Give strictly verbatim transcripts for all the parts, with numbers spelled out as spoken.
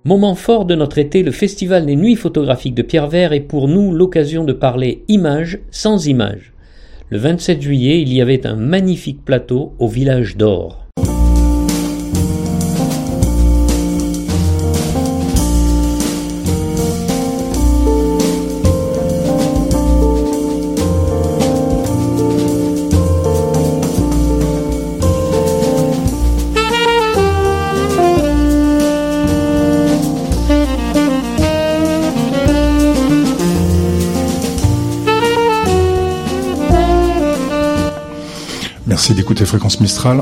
Moment fort de notre été, le Festival des Nuits photographiques de Pierrevert est pour nous l'occasion de parler images sans images. Le vingt-sept juillet, il y avait un magnifique plateau au Village d'Or. Merci d'écouter Fréquence Mistral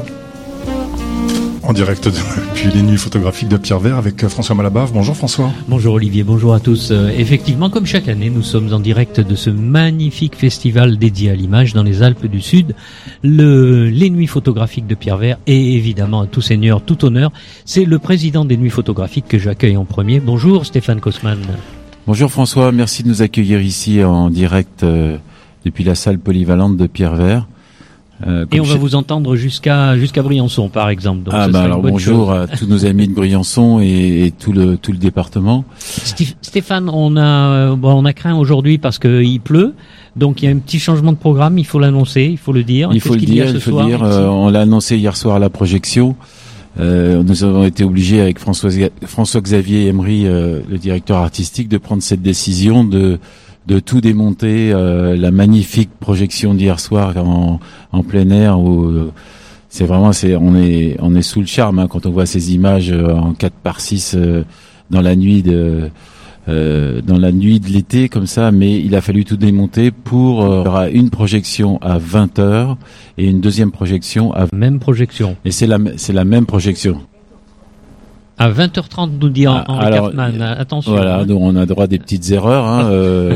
en direct depuis les Nuits photographiques de Pierrevert avec François Malabave. Bonjour François. Bonjour Olivier, bonjour à tous. Euh, effectivement, comme chaque année, nous sommes en direct de ce magnifique festival dédié à l'image dans les Alpes du Sud, le, les Nuits photographiques de Pierrevert, et évidemment à tout seigneur, tout honneur, c'est le président des Nuits photographiques que j'accueille en premier. Bonjour Stéphane Kosman. Bonjour François, merci de nous accueillir ici en direct euh, depuis la salle polyvalente de Pierrevert. Euh, et on va vous entendre jusqu'à jusqu'à Briançon, par exemple. Donc ah bah alors bonjour chose. À tous nos amis de Briançon et, et tout le tout le département. Steve, Stéphane, on a bon, on a craint aujourd'hui parce que il pleut, donc il y a un petit changement de programme. Il faut l'annoncer, il faut le dire. Il faut le dire, il faut le dire. Euh, on l'a annoncé hier soir à la projection. Euh, nous avons été obligés avec François François-Xavier Emery, euh, le directeur artistique, de prendre cette décision de de tout démonter, euh, la magnifique projection d'hier soir en, en plein air où euh, c'est vraiment c'est on est on est sous le charme hein, quand on voit ces images euh, en quatre par six euh, dans la nuit de euh, dans la nuit de l'été comme ça, mais il a fallu tout démonter pour euh, il y aura une projection à vingt heures et une deuxième projection à même projection. Et c'est la c'est la même projection. À vingt heures trente, nous dit Henri Cartman. Attention. Voilà, hein. donc on a droit à des petites erreurs. Hein, euh,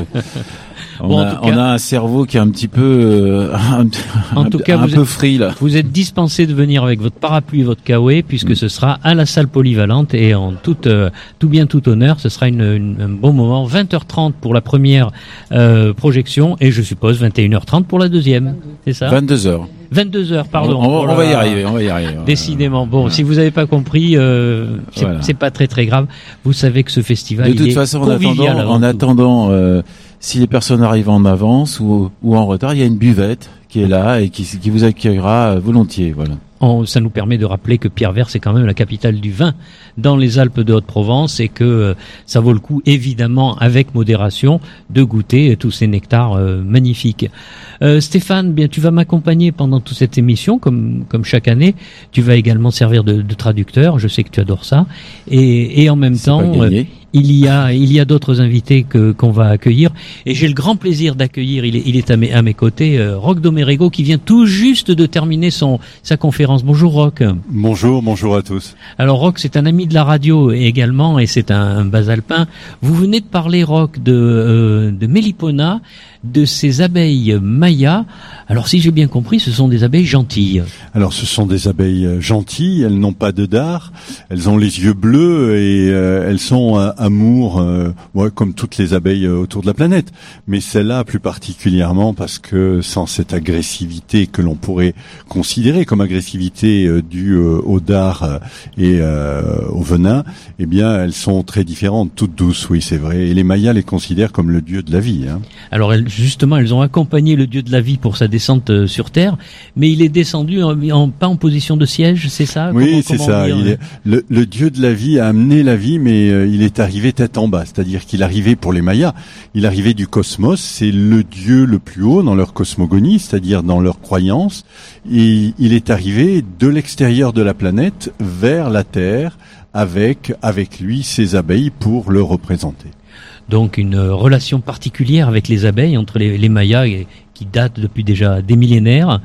on, bon, a, cas, on a un cerveau qui est un petit peu, euh, un, en un, tout cas, un peu êtes, free là. Vous êtes dispensé de venir avec votre parapluie et votre kawaii puisque mm. ce sera à la salle polyvalente et en tout, euh, tout bien tout honneur, ce sera une, une, un bon moment. vingt heures trente pour la première euh, projection et je suppose vingt et une heures trente pour la deuxième. C'est ça? vingt-deux heures. vingt-deux heures, pardon. On, on, on va y arriver, on va y arriver. Décidément. Bon, voilà. Si vous n'avez pas compris, euh, c'est, voilà. c'est pas très très grave. Vous savez que ce festival, de toute il façon, est convivial en attendant, en attendant euh, si les personnes arrivent en avance ou, ou en retard, il y a une buvette qui est là et qui, qui vous accueillera volontiers. Voilà. On, ça nous permet de rappeler que Pierrevert, c'est quand même la capitale du vin dans les Alpes de Haute-Provence et que euh, ça vaut le coup, évidemment, avec modération, de goûter tous ces nectars euh, magnifiques. Euh, Stéphane, bien, tu vas m'accompagner pendant toute cette émission, comme comme chaque année. Tu vas également servir de, de traducteur. Je sais que tu adores ça. Et, et en même c'est temps, euh, il y a il y a d'autres invités que qu'on va accueillir. Et j'ai le grand plaisir d'accueillir. Il est il est à mes à mes côtés, euh, Roch Domerego, qui vient tout juste de terminer son sa conférence. Bonjour Roch. Bonjour, bonjour à tous. Alors Roch, c'est un ami de la radio également et c'est un, un basalpin. Vous venez de parler Roch de euh, de Mélipona, de ces abeilles mayas. Alors si j'ai bien compris, ce sont des abeilles gentilles. Alors ce sont des abeilles gentilles, elles n'ont pas de dard, elles ont les yeux bleus et euh, elles sont euh, amour, euh, ouais, comme toutes les abeilles euh, autour de la planète. Mais celle-là plus particulièrement parce que sans cette agressivité que l'on pourrait considérer comme agressivité euh, due euh, au dard euh, et euh, au venin, eh bien elles sont très différentes, toutes douces, oui c'est vrai. Et les mayas les considèrent comme le dieu de la vie. Hein. Alors elles, justement, elles ont accompagné le dieu de la vie pour sa descente euh, sur Terre, mais il est descendu en, en, pas en position de siège, c'est ça? Oui, comment, c'est comment ça. Il est, le, le dieu de la vie a amené la vie, mais euh, il est arrivé tête en bas. C'est-à-dire qu'il arrivait pour les Mayas, il arrivait du cosmos, c'est le dieu le plus haut dans leur cosmogonie, c'est-à-dire dans leur croyance, et il est arrivé de l'extérieur de la planète vers la Terre avec, avec lui ses abeilles pour le représenter. Donc une relation particulière avec les abeilles entre les, les Mayas et, qui date depuis déjà des millénaires.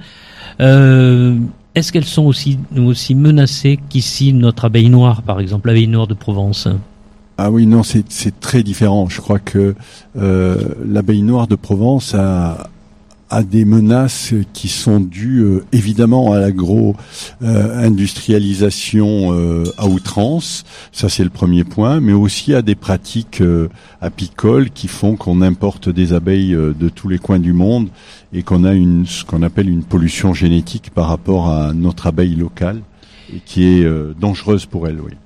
Euh, est-ce qu'elles sont aussi aussi menacées qu'ici notre abeille noire, par exemple, l'abeille noire de Provence? Ah oui, non, c'est c'est très différent. Je crois que euh, l'abeille noire de Provence a à des menaces qui sont dues euh, évidemment à l'agro-industrialisation euh, euh, à outrance, ça c'est le premier point, mais aussi à des pratiques euh, apicoles qui font qu'on importe des abeilles euh, de tous les coins du monde et qu'on a une ce qu'on appelle une pollution génétique par rapport à notre abeille locale et qui est euh, dangereuse pour elle, oui.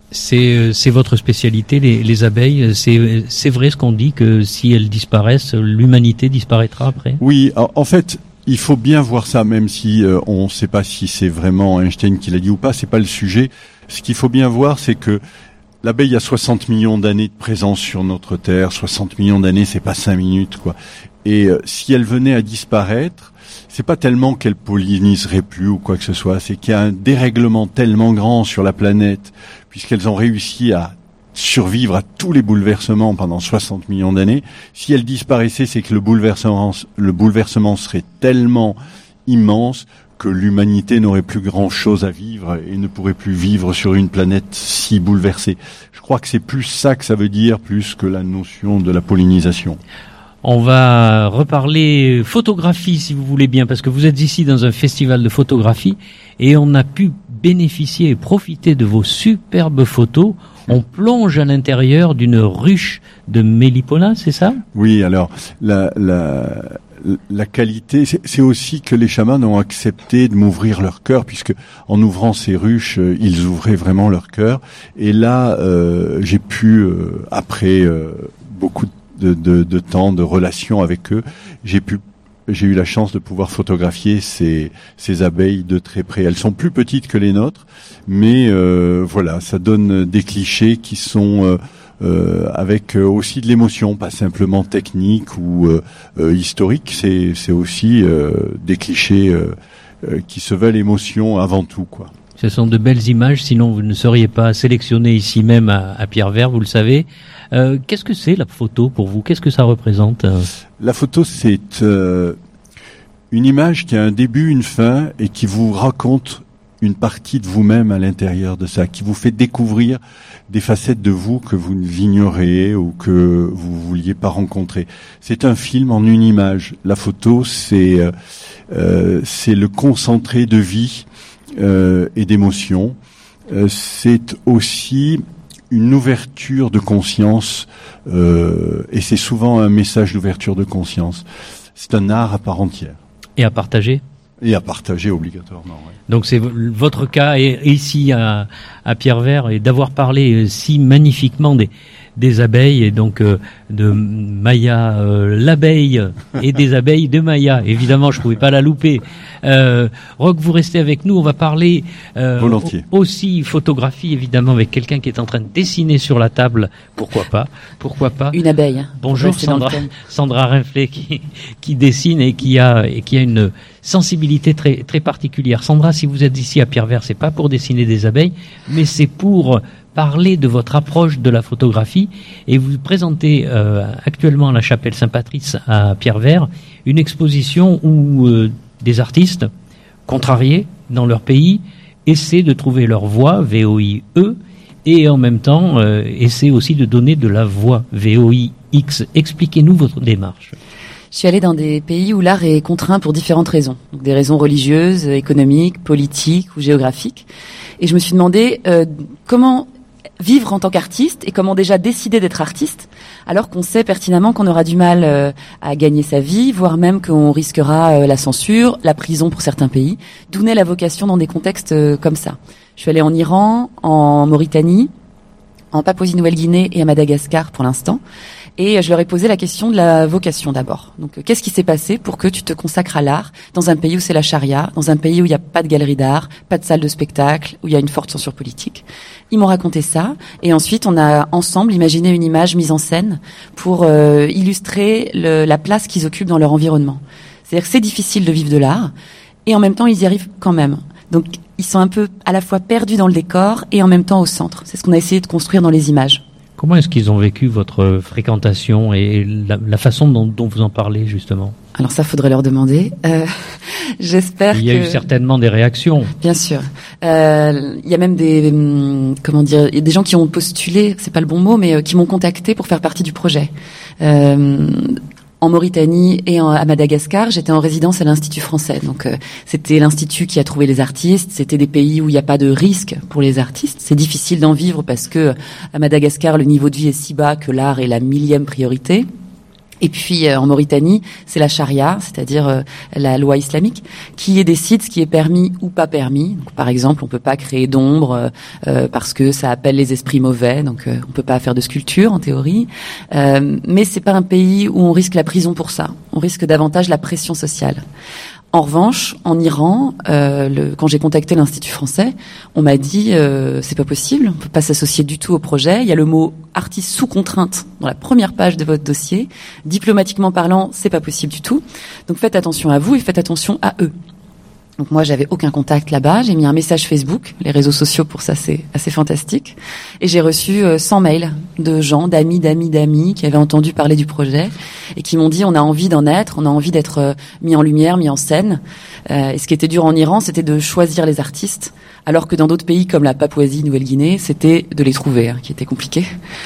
C'est, c'est votre spécialité, les, les abeilles. C'est, c'est vrai ce qu'on dit, que si elles disparaissent, l'humanité disparaîtra après? Oui, en fait, il faut bien voir ça, même si euh, on ne sait pas si c'est vraiment Einstein qui l'a dit ou pas, c'est pas le sujet. Ce qu'il faut bien voir, c'est que l'abeille a soixante millions d'années de présence sur notre Terre. soixante millions d'années, c'est pas cinq minutes, quoi. Et euh, si elle venait à disparaître, c'est pas tellement qu'elle polliniserait plus ou quoi que ce soit, c'est qu'il y a un dérèglement tellement grand sur la planète, puisqu'elles ont réussi à survivre à tous les bouleversements pendant soixante millions d'années. Si elles disparaissaient, c'est que le bouleversement, le bouleversement serait tellement immense que l'humanité n'aurait plus grand-chose à vivre et ne pourrait plus vivre sur une planète si bouleversée. Je crois que c'est plus ça que ça veut dire, plus que la notion de la pollinisation. On va reparler photographie, si vous voulez bien, parce que vous êtes ici dans un festival de photographie et on a pu bénéficier et profiter de vos superbes photos. On plonge à l'intérieur d'une ruche de Mélipona, c'est ça? Oui, alors la, la, la qualité, c'est, c'est aussi que les chamans ont accepté de m'ouvrir leur cœur, puisque en ouvrant ces ruches, ils ouvraient vraiment leur cœur. Et là, euh, j'ai pu, euh, après euh, beaucoup de, de, de temps de relations avec eux, j'ai pu j'ai eu la chance de pouvoir photographier ces, ces abeilles de très près. Elles sont plus petites que les nôtres, mais euh, voilà, ça donne des clichés qui sont euh, euh, avec aussi de l'émotion, pas simplement technique ou euh, euh, historique. C'est, c'est aussi euh, des clichés euh, euh, qui se veulent émotion avant tout, quoi. Ce sont de belles images, sinon vous ne seriez pas sélectionné ici même à, à Pierrevert, vous le savez. Euh, qu'est-ce que c'est la photo pour vous? Qu'est-ce que ça représente? La photo, c'est euh, une image qui a un début, une fin, et qui vous raconte une partie de vous-même à l'intérieur de ça, qui vous fait découvrir des facettes de vous que vous ignorez ou que vous vouliez pas rencontrer. C'est un film en une image. La photo, c'est euh, c'est le concentré de vie euh, et d'émotion. Euh, c'est aussi une ouverture de conscience, euh, et c'est souvent un message d'ouverture de conscience. C'est un art à part entière. Et à partager? Et à partager obligatoirement, oui. Donc c'est votre cas et ici à, à Pierrevert, et d'avoir parlé si magnifiquement des, des abeilles, et donc euh, de Maya euh, l'abeille et des abeilles de Maya. Évidemment, je pouvais pas la louper. Euh, Roch, vous restez avec nous. On va parler euh, Volontiers. Aussi photographie, évidemment, avec quelqu'un qui est en train de dessiner sur la table. Pourquoi pas? Pourquoi pas? Une abeille. Bonjour Sandra, Sandra Rinflet qui, qui dessine et qui a et qui a une sensibilité très très particulière. Sandra, si vous êtes ici à Pierrevert, c'est pas pour dessiner des abeilles, mais c'est pour parler de votre approche de la photographie, et vous présentez euh, actuellement à la chapelle Saint-Patrice à Pierrevert une exposition où euh, des artistes contrariés dans leur pays essaient de trouver leur voix, V O I E, et en même temps euh, essaient aussi de donner de la voix, V O I X. Expliquez-nous votre démarche. Je suis allée dans des pays où l'art est contraint pour différentes raisons. Donc des raisons religieuses, économiques, politiques ou géographiques. Et je me suis demandé euh, comment vivre en tant qu'artiste et comment déjà décider d'être artiste alors qu'on sait pertinemment qu'on aura du mal euh, à gagner sa vie, voire même qu'on risquera euh, la censure, la prison pour certains pays. D'où naît la vocation dans des contextes euh, comme ça. Je suis allée en Iran, en Mauritanie, en Papouasie-Nouvelle-Guinée et à Madagascar pour l'instant. Et je leur ai posé la question de la vocation d'abord. Donc, qu'est-ce qui s'est passé pour que tu te consacres à l'art dans un pays où c'est la charia, dans un pays où il n'y a pas de galerie d'art, pas de salle de spectacle, où il y a une forte censure politique? Ils m'ont raconté ça. Et ensuite, on a ensemble imaginé une image mise en scène pour euh, illustrer le, la place qu'ils occupent dans leur environnement. C'est-à-dire que c'est difficile de vivre de l'art, et en même temps, ils y arrivent quand même. Donc, ils sont un peu à la fois perdus dans le décor et en même temps au centre. C'est ce qu'on a essayé de construire dans les images. Comment est-ce qu'ils ont vécu votre fréquentation et la, la façon dont, dont vous en parlez, justement? Alors ça, faudrait leur demander. Euh, j'espère que... Il y a eu certainement des réactions. Bien sûr. Euh, il y a même des... Hum, comment dire... Des gens qui ont postulé, c'est pas le bon mot, mais euh, qui m'ont contacté pour faire partie du projet. Euh, en Mauritanie et en, à Madagascar, j'étais en résidence à l'Institut français. Donc euh, c'était l'Institut qui a trouvé les artistes. C'était des pays où il n'y a pas de risque pour les artistes. C'est difficile d'en vivre parce que à Madagascar, le niveau de vie est si bas que l'art est la millième priorité. Et puis euh, en Mauritanie, c'est la charia, c'est-à-dire euh, la loi islamique, qui décide ce qui est permis ou pas permis. Donc, par exemple, on peut pas créer d'ombre euh, parce que ça appelle les esprits mauvais, donc euh, on peut pas faire de sculpture en théorie. Euh, mais c'est pas un pays où on risque la prison pour ça. On risque davantage la pression sociale. En revanche, en Iran, euh, le, quand j'ai contacté l'Institut français, on m'a dit euh, c'est pas possible, on peut pas s'associer du tout au projet. Il y a le mot artiste sous contrainte dans la première page de votre dossier. Diplomatiquement parlant, c'est pas possible du tout. Donc faites attention à vous et faites attention à eux. Donc moi, j'avais aucun contact là-bas. J'ai mis un message Facebook. Les réseaux sociaux, pour ça, c'est assez fantastique. Et j'ai reçu euh, cent mails de gens, d'amis, d'amis, d'amis qui avaient entendu parler du projet et qui m'ont dit on a envie d'en être, on a envie d'être euh, mis en lumière, mis en scène. Euh, et ce qui était dur en Iran, c'était de choisir les artistes, alors que dans d'autres pays comme la Papouasie-Nouvelle-Guinée, c'était de les trouver, hein, qui était compliqué.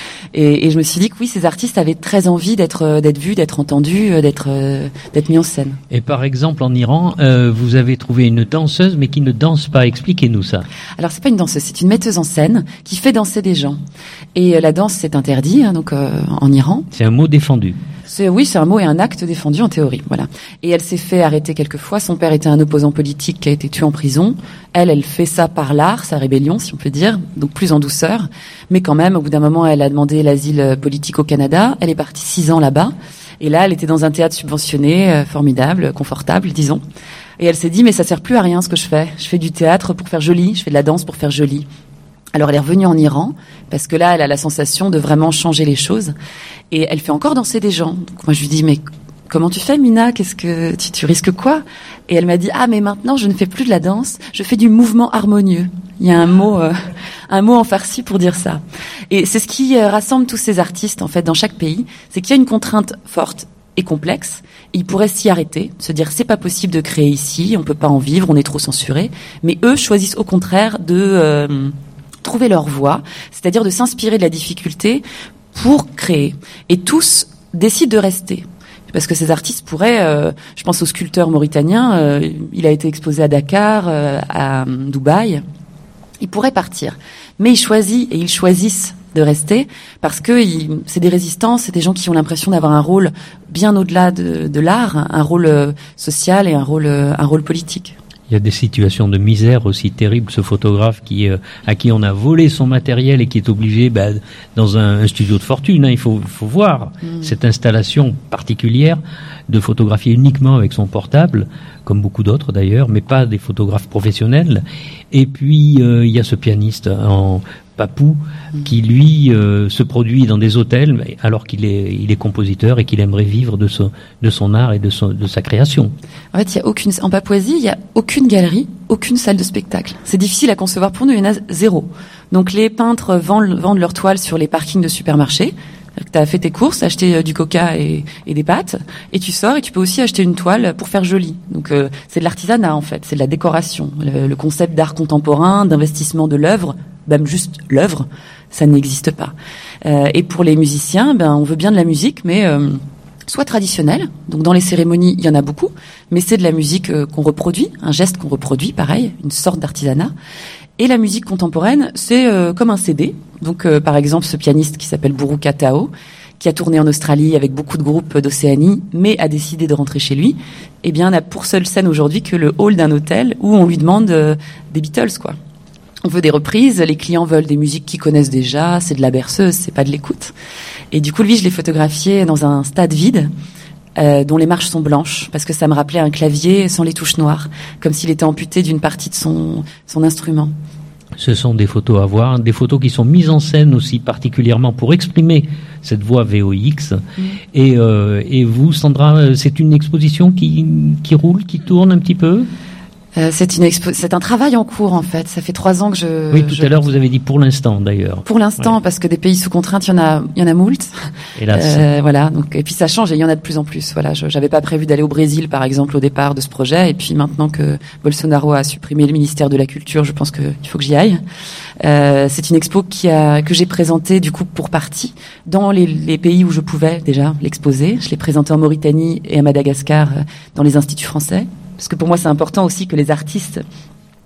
Et, et je me suis dit que oui, ces artistes avaient très envie d'être d'être vus, d'être entendus, d'être euh, d'être mis en scène. Et par exemple, en Iran, euh, vous avez trouvé une danseuse, mais qui ne danse pas. Expliquez-nous ça. Alors, c'est pas une danseuse, c'est une metteuse en scène qui fait danser des gens. Et euh, la danse, c'est interdit, hein, donc euh, en Iran. C'est un mot défendu. C'est, oui, c'est un mot et un acte défendu en théorie, voilà. Et elle s'est fait arrêter quelques fois. Son père était un opposant politique qui a été tué en prison. Elle, elle fait ça par l'art, sa rébellion, si on peut dire, donc plus en douceur. Mais quand même, au bout d'un moment, elle a demandé l'asile politique au Canada. Elle est partie six ans là-bas. Et là, elle était dans un théâtre subventionné, euh, formidable, confortable, disons. Et elle s'est dit, mais ça sert plus à rien ce que je fais. Je fais du théâtre pour faire joli, je fais de la danse pour faire joli. Alors elle est revenue en Iran, parce que là, elle a la sensation de vraiment changer les choses. Et elle fait encore danser des gens. Donc moi, je lui dis, mais comment tu fais, Mina? Qu'est-ce que tu, tu risques quoi? Et elle m'a dit, ah, mais maintenant, je ne fais plus de la danse, je fais du mouvement harmonieux. Il y a un mot, euh, un mot en farsi pour dire ça. Et c'est ce qui euh, rassemble tous ces artistes, en fait, dans chaque pays. C'est qu'il y a une contrainte forte et complexe. Ils pourraient s'y arrêter, se dire c'est pas possible de créer ici, on peut pas en vivre, on est trop censuré. Mais eux choisissent au contraire de euh, trouver leur voie, c'est-à-dire de s'inspirer de la difficulté pour créer. Et tous décident de rester. Parce que ces artistes pourraient, euh, je pense au sculpteur mauritanien, euh, il a été exposé à Dakar, euh, à Dubaï, il pourrait partir. Mais il choisit, et ils choisissent de rester, parce que ils, c'est des résistants, c'est des gens qui ont l'impression d'avoir un rôle bien au-delà de, de l'art, un rôle euh, social et un rôle, euh, un rôle politique. Il y a des situations de misère aussi terribles. Ce photographe qui, euh, à qui on a volé son matériel et qui est obligé, bah, dans un, un studio de fortune, hein, il faut, faut voir mmh. cette installation particulière de photographier uniquement avec son portable, comme beaucoup d'autres d'ailleurs, mais pas des photographes professionnels. Et puis euh, il y a ce pianiste en papou qui lui euh, se produit dans des hôtels alors qu'il est il est compositeur et qu'il aimerait vivre de son de son art et de son de sa création. En fait, il y a aucune en Papouasie, il y a aucune galerie, aucune salle de spectacle. C'est difficile à concevoir pour nous, il y en a zéro. Donc les peintres vendent vendent leurs toiles sur les parkings de supermarchés. Tu as fait tes courses, acheté du coca et, et des pâtes, et tu sors et tu peux aussi acheter une toile pour faire joli. Donc euh, c'est de l'artisanat en fait, c'est de la décoration. Le, le concept d'art contemporain, d'investissement de l'œuvre, même juste l'œuvre, ça n'existe pas. Euh, et pour les musiciens, ben on veut bien de la musique, mais euh, soit traditionnelle. Donc dans les cérémonies, il y en a beaucoup, mais c'est de la musique euh, qu'on reproduit, un geste qu'on reproduit, pareil, une sorte d'artisanat. Et la musique contemporaine, c'est euh, comme un C D. Donc, euh, par exemple, ce pianiste qui s'appelle Buruka Tao, qui a tourné en Australie avec beaucoup de groupes d'Océanie, mais a décidé de rentrer chez lui, eh bien, n'a pour seule scène aujourd'hui que le hall d'un hôtel où on lui demande euh, des Beatles, quoi. On veut des reprises, les clients veulent des musiques qu'ils connaissent déjà, c'est de la berceuse, c'est pas de l'écoute. Et du coup, lui, je l'ai photographié dans un stade vide, Euh, dont les marches sont blanches, parce que ça me rappelait un clavier sans les touches noires, comme s'il était amputé d'une partie de son, son instrument. Ce sont des photos à voir, des photos qui sont mises en scène aussi particulièrement pour exprimer cette voix V O X. Mmh. Et, euh, et vous, Sandra, c'est une exposition qui, qui roule, qui tourne un petit peu ? Euh, c'est une expo- c'est un travail en cours en fait. Ça fait trois ans que je. Oui, tout je... à l'heure vous avez dit pour l'instant d'ailleurs. Pour l'instant, ouais. Parce que des pays sous contrainte, il y en a, il y en a moult. Hélas. Euh, voilà. Donc et puis ça change et il y en a de plus en plus. Voilà. Je, j'avais pas prévu d'aller au Brésil par exemple au départ de ce projet et puis maintenant que Bolsonaro a supprimé le ministère de la Culture, je pense que il faut que j'y aille. Euh, c'est une expo qui a que j'ai présentée du coup pour partie dans les, les pays où je pouvais déjà l'exposer. Je l'ai présentée en Mauritanie et à Madagascar dans les instituts français. Parce que pour moi, c'est important aussi que les artistes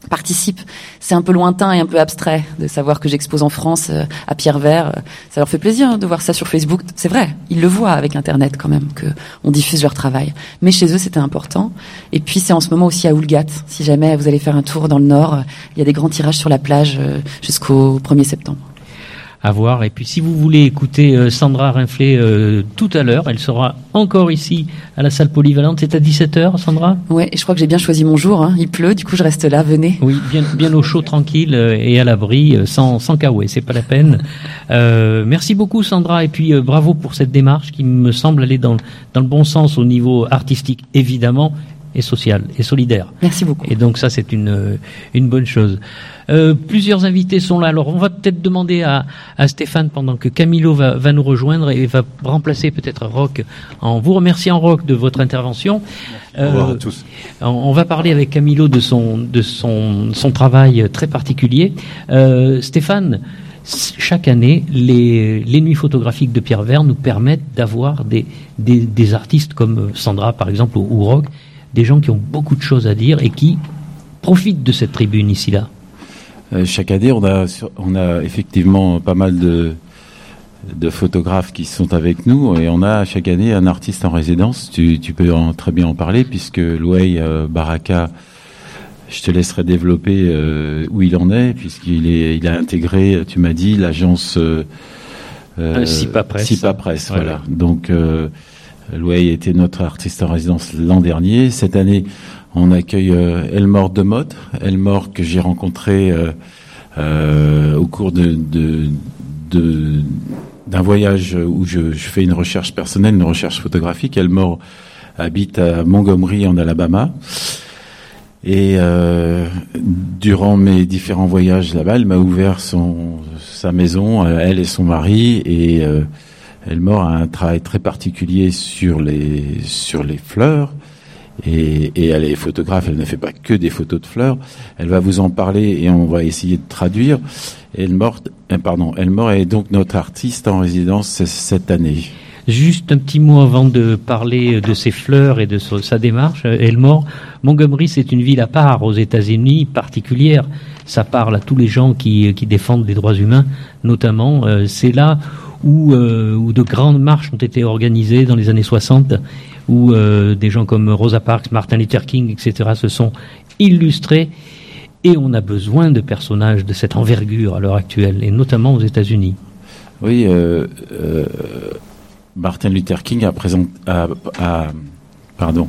participent. C'est un peu lointain et un peu abstrait de savoir que j'expose en France euh, à Pierrevert. Euh, ça leur fait plaisir hein, de voir ça sur Facebook. C'est vrai, ils le voient avec Internet quand même, que on diffuse leur travail. Mais chez eux, c'était important. Et puis c'est en ce moment aussi à Oulgat. Si jamais vous allez faire un tour dans le Nord, euh, il y a des grands tirages sur la plage euh, jusqu'au premier septembre. À voir. Et puis si vous voulez écouter euh, Sandra Rinflet euh, tout à l'heure, elle sera encore ici à la salle polyvalente. C'est à dix-sept heures, Sandra ? Ouais, et je crois que j'ai bien choisi mon jour. Hein. Il pleut, du coup je reste là. Venez. Oui, bien, bien au chaud, tranquille euh, et à l'abri, euh, sans sans caouet, c'est pas la peine. Euh, merci beaucoup, Sandra, et puis euh, bravo pour cette démarche qui me semble aller dans dans le bon sens au niveau artistique, évidemment, et social et solidaire. Merci beaucoup. Et donc ça, c'est une une bonne chose. Euh, plusieurs invités sont là. Alors, on va peut-être demander à, à Stéphane, pendant que Camilo va, va nous rejoindre et va remplacer peut-être Roch, en vous remerciant, Roch, de votre intervention. Euh, Au revoir à tous. On, on va parler avec Camilo de son de son son travail très particulier. Euh, Stéphane, chaque année, les les nuits photographiques de Pierrevert nous permettent d'avoir des des des artistes comme Sandra, par exemple, ou, ou Roch, des gens qui ont beaucoup de choses à dire et qui profitent de cette tribune ici là. Euh, chaque année, on a, on a effectivement pas mal de, de photographes qui sont avec nous et on a chaque année un artiste en résidence. Tu, tu peux en, très bien en parler puisque Louay euh, Baraka, je te laisserai développer euh, où il en est puisqu'il est, il a intégré, tu m'as dit, l'agence euh, euh, Sipa Press. Sipa Press, ouais, voilà. ouais. Donc euh, Louay était notre artiste en résidence l'an dernier. Cette année, on accueille euh, Elmore Demotte, Elmore que j'ai rencontré euh, euh, au cours de, de, de d'un voyage où je, je fais une recherche personnelle, une recherche photographique. Elmore habite à Montgomery en Alabama et euh, durant mes différents voyages là-bas, elle m'a ouvert son sa maison, elle et son mari, et euh, Elmore a un travail très particulier sur les sur les fleurs. Et, et elle est photographe, elle ne fait pas que des photos de fleurs. Elle va vous en parler et on va essayer de traduire. Elmore, euh, pardon, Elmore est donc notre artiste en résidence cette année. Juste un petit mot avant de parler de ses fleurs et de sa démarche. Elmore, Montgomery, c'est une ville à part aux États-Unis, particulière. Ça parle à tous les gens qui, qui défendent les droits humains, notamment. Euh, c'est là où, euh, où de grandes marches ont été organisées dans les années soixante, où euh, des gens comme Rosa Parks, Martin Luther King, et cetera se sont illustrés. Et on a besoin de personnages de cette envergure à l'heure actuelle, et notamment aux États-Unis. Oui, euh, euh, Martin Luther King a présenté, a, a, pardon,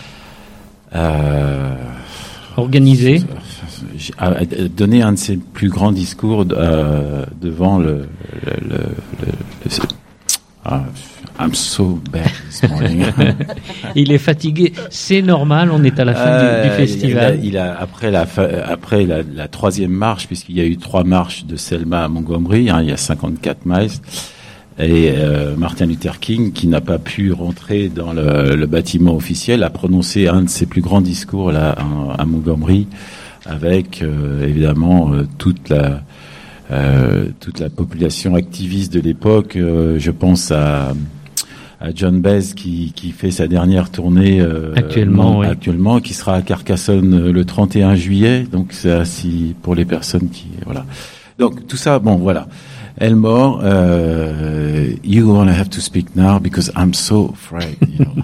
a, organisé, a donné un de ses plus grands discours euh, devant le, le, le, le, le ah, I'm so bad this morning. Il est fatigué, c'est normal, on est à la fin euh, du, du festival. Il a, il a après la après la, la troisième marche, puisqu'il y a eu trois marches de Selma à Montgomery, hein, il y a cinquante-quatre miles, et euh, Martin Luther King, qui n'a pas pu rentrer dans le, le bâtiment officiel, a prononcé un de ses plus grands discours là à, à Montgomery, avec euh, évidemment euh, toute la euh, toute la population activiste de l'époque. Euh, je pense à à John Baez qui, qui fait sa dernière tournée euh, actuellement, non, oui. actuellement, qui sera à Carcassonne le trente et un juillet. Donc c'est ainsi pour les personnes qui voilà. Donc tout ça, bon voilà. Elmore, uh, you're gonna have to speak now because I'm so afraid. You know.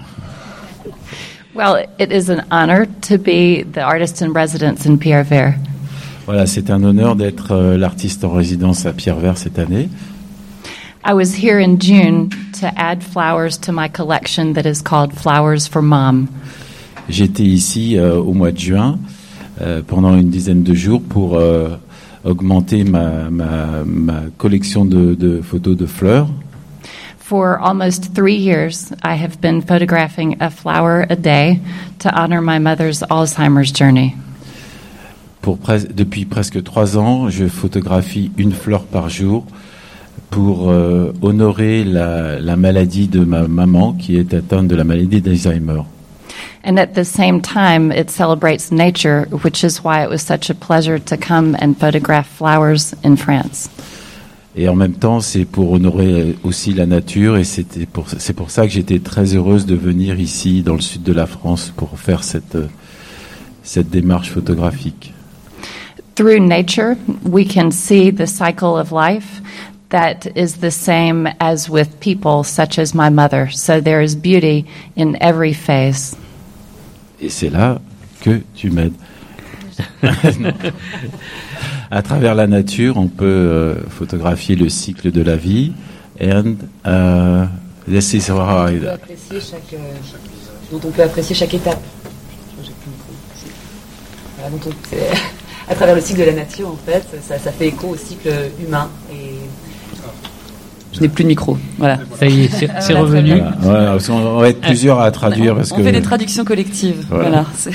Well, it is an honor to be the artist in residence in Pierrevert. Voilà, c'est un honneur d'être euh, l'artiste en résidence à Pierrevert cette année. I was here in June to add flowers to my collection that is called Flowers for Mom. J'étais ici euh, au mois de juin euh, pendant une dizaine de jours pour euh, augmenter ma, ma, ma collection de, de photos de fleurs. For almost three years, I have been photographing a flower a day to honor my mother's Alzheimer's journey. Pour pres- depuis presque trois ans, je photographie une fleur par jour pour euh, honorer la, la maladie de ma maman qui est atteinte de la maladie d'Alzheimer. And at the same time, it celebrates nature, which is why it was such a pleasure to come and photograph flowers in France. Et en même temps, c'est pour honorer aussi la nature, et c'était pour, c'est pour ça que j'étais très heureuse de venir ici, dans le sud de la France, pour faire cette, cette démarche photographique. through nature, we can see the cycle of life that is the same as with people, such as my mother. So there is beauty in every phase. Et c'est là que tu m'aides. À travers la nature, on peut euh, photographier le cycle de la vie. And uh, this is how I... On peut apprécier chaque, euh, dont on peut apprécier chaque étape. Voilà, dont on, à travers le cycle de la nature, en fait, ça, ça fait écho au cycle humain. Et je n'ai plus de micro. Voilà. Ça y est, c'est, c'est Voilà, revenu. Voilà. Ouais, on va être plusieurs à traduire on, parce on que fait des traductions collectives. Voilà. Voilà. C'est...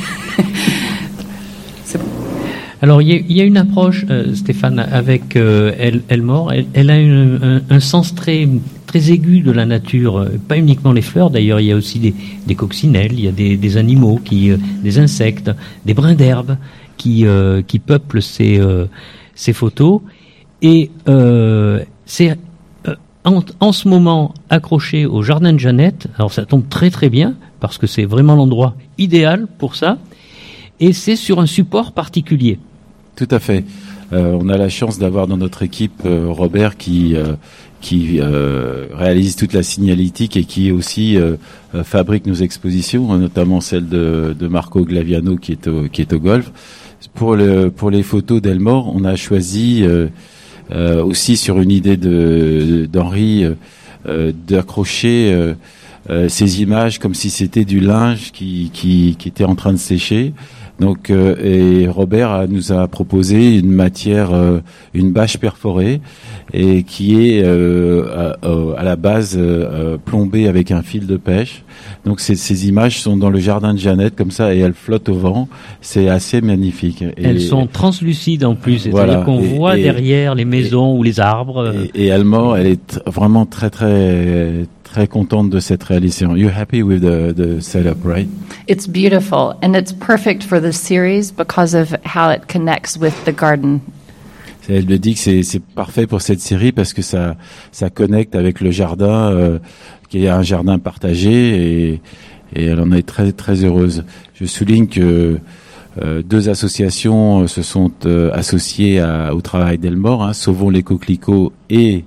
c'est bon. Alors il y, a, il y a une approche, euh, Stéphane, avec euh, El, Elmore. Elle, elle a une, un, un sens très très aigu de la nature. euh, Pas uniquement les fleurs. D'ailleurs, il y a aussi des, des coccinelles. Il y a des, des animaux, qui, euh, des insectes, des brins d'herbe qui euh, qui peuplent ces euh, ces photos. Et euh, c'est euh, en, en ce moment accroché au jardin de Jeannette. Alors ça tombe très très bien parce que c'est vraiment l'endroit idéal pour ça. Et c'est sur un support particulier. Tout à fait. Euh, on a la chance d'avoir dans notre équipe euh, Robert qui euh, qui euh, réalise toute la signalétique et qui aussi euh, euh, fabrique nos expositions, notamment celle de, de Marco Glaviano qui est au, qui est au golf. Pour le pour les photos d'Elmore, on a choisi euh, euh, aussi sur une idée de d'Henri euh, d'accrocher euh, euh, ces images comme si c'était du linge qui qui qui était en train de sécher. Donc, euh, et Robert a, nous a proposé une matière, euh, une bâche perforée, et qui est euh, à, à la base euh, plombée avec un fil de pêche. Donc, ces, ces images sont dans le jardin de Jeannette comme ça, et elles flottent au vent. C'est assez magnifique. Et, elles sont translucides en plus, c'est-à-dire voilà, qu'on et, voit et, derrière les maisons et, ou les arbres. Et, et Elmore, elle est t- vraiment très très très contente de cette réalisation. You're happy with the, the setup, right? It's beautiful, and it's perfect for the series because of how it connects with the garden. Elle me dit que c'est, c'est parfait pour cette série parce que ça, ça connecte avec le jardin, euh, qui est un jardin partagé, et, et elle en est très très heureuse. Je souligne que euh, deux associations se sont euh, associées à, au travail d'Elmore, hein, Sauvons les coquelicots et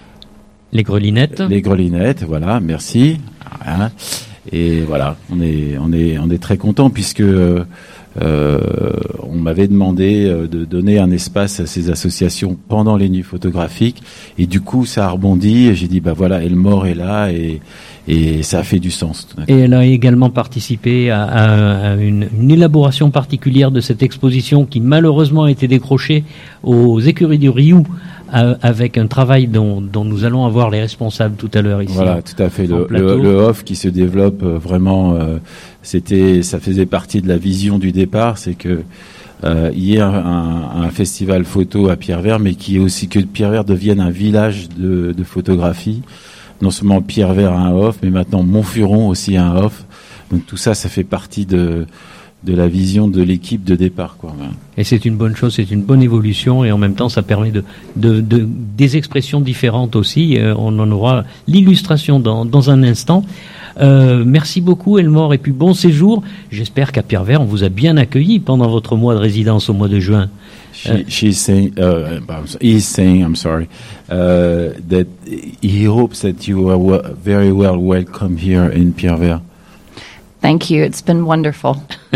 les grelinettes. Les grelinettes, voilà, merci. Hein. Et voilà, on est on est on est très content puisque euh, euh, on m'avait demandé de donner un espace à ces associations pendant les nuits photographiques, et du coup ça a rebondi et j'ai dit bah voilà, Elmore est là, et et ça a fait du sens. Et elle a également participé à, à, à une, une élaboration particulière de cette exposition qui malheureusement a été décrochée aux écuries du Rioux, avec un travail dont, dont nous allons avoir les responsables tout à l'heure ici. Voilà, tout à fait. Le, le, le off qui se développe euh, vraiment, euh, c'était, ça faisait partie de la vision du départ, c'est que euh, il y ait un, un, un festival photo à Pierrevert, mais qui est aussi que Pierrevert devienne un village de, de photographie. Non seulement Pierrevert a un off, mais maintenant Montfuron aussi a un off. Donc tout ça, ça fait partie de de la vision de l'équipe de départ, quoi. Et c'est une bonne chose, c'est une bonne évolution, et en même temps ça permet de, de, de des expressions différentes aussi. Euh, on en aura l'illustration dans, dans un instant. Euh, merci beaucoup Elmore, et puis bon séjour. J'espère qu'à Pierrevert on vous a bien accueilli pendant votre mois de résidence au mois de juin. She, she's saying, uh, he's saying, I'm sorry, uh, that he hopes that you are w- very well welcome here in Pierrevert. Thank you. It's been wonderful.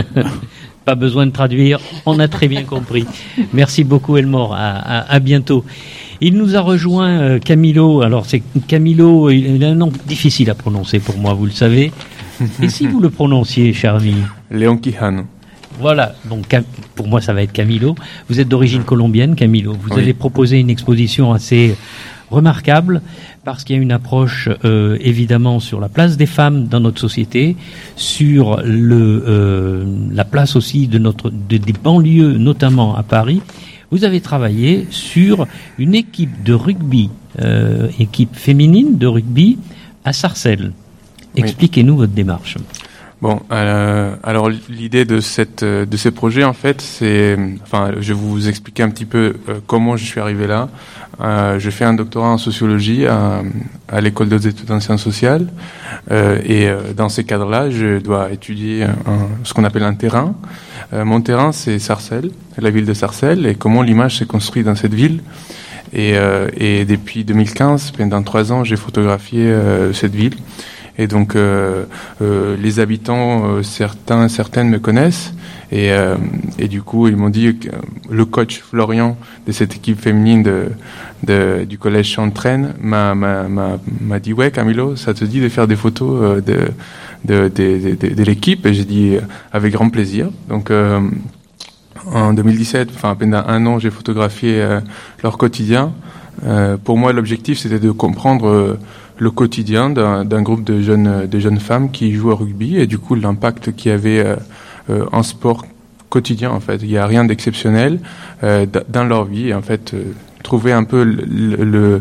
Pas besoin de traduire, on a très bien compris. Merci beaucoup Elmore, à, à, à bientôt. Il nous a rejoint euh, Camilo. Alors c'est Camilo, il a un nom difficile à prononcer pour moi, vous le savez. Et si vous le prononciez, cher ami? Léon Quijano. Voilà, donc pour moi ça va être Camilo. Vous êtes d'origine colombienne, Camilo. Vous oui. avez proposé une exposition assez remarquable, parce qu'il y a une approche euh, évidemment sur la place des femmes dans notre société, sur le euh, la place aussi de notre de, des banlieues, notamment à Paris. Vous avez travaillé sur une équipe de rugby, euh, équipe féminine de rugby à Sarcelles. Expliquez-nous oui. votre démarche. Bon, euh, alors l'idée de cette de ce projet en fait, c'est, enfin, je vais vous expliquer un petit peu euh, comment je suis arrivé là. Euh, je fais un doctorat en sociologie à, à l'école des études en sciences sociales, euh, et euh, dans ces cadres-là, je dois étudier un, ce qu'on appelle un terrain. euh, mon terrain, c'est Sarcelles, la ville de Sarcelles, et comment l'image s'est construite dans cette ville. Et, euh, et depuis deux mille quinze, pendant trois ans, j'ai photographié euh, cette ville. Et donc, euh, euh, les habitants, euh, certains, certaines me connaissent. Et, euh, et du coup, ils m'ont dit que le coach Florian de cette équipe féminine de, de, du collège Chantraine m'a, m'a, m'a, m'a dit « Ouais, Camilo, ça te dit de faire des photos de, de, de, de, de l'équipe ?» Et j'ai dit « Avec grand plaisir. » Donc, euh, en deux mille dix-sept, enfin, pendant un an, j'ai photographié euh, leur quotidien. Euh, pour moi, l'objectif, c'était de comprendre euh, le quotidien d'un, d'un groupe de jeunes, de jeunes femmes qui jouent au rugby et du coup, l'impact qu'il y avait euh, euh, en sport quotidien, en fait. Il n'y a rien d'exceptionnel euh, d- dans leur vie. Et, en fait, euh, trouver un peu le, le,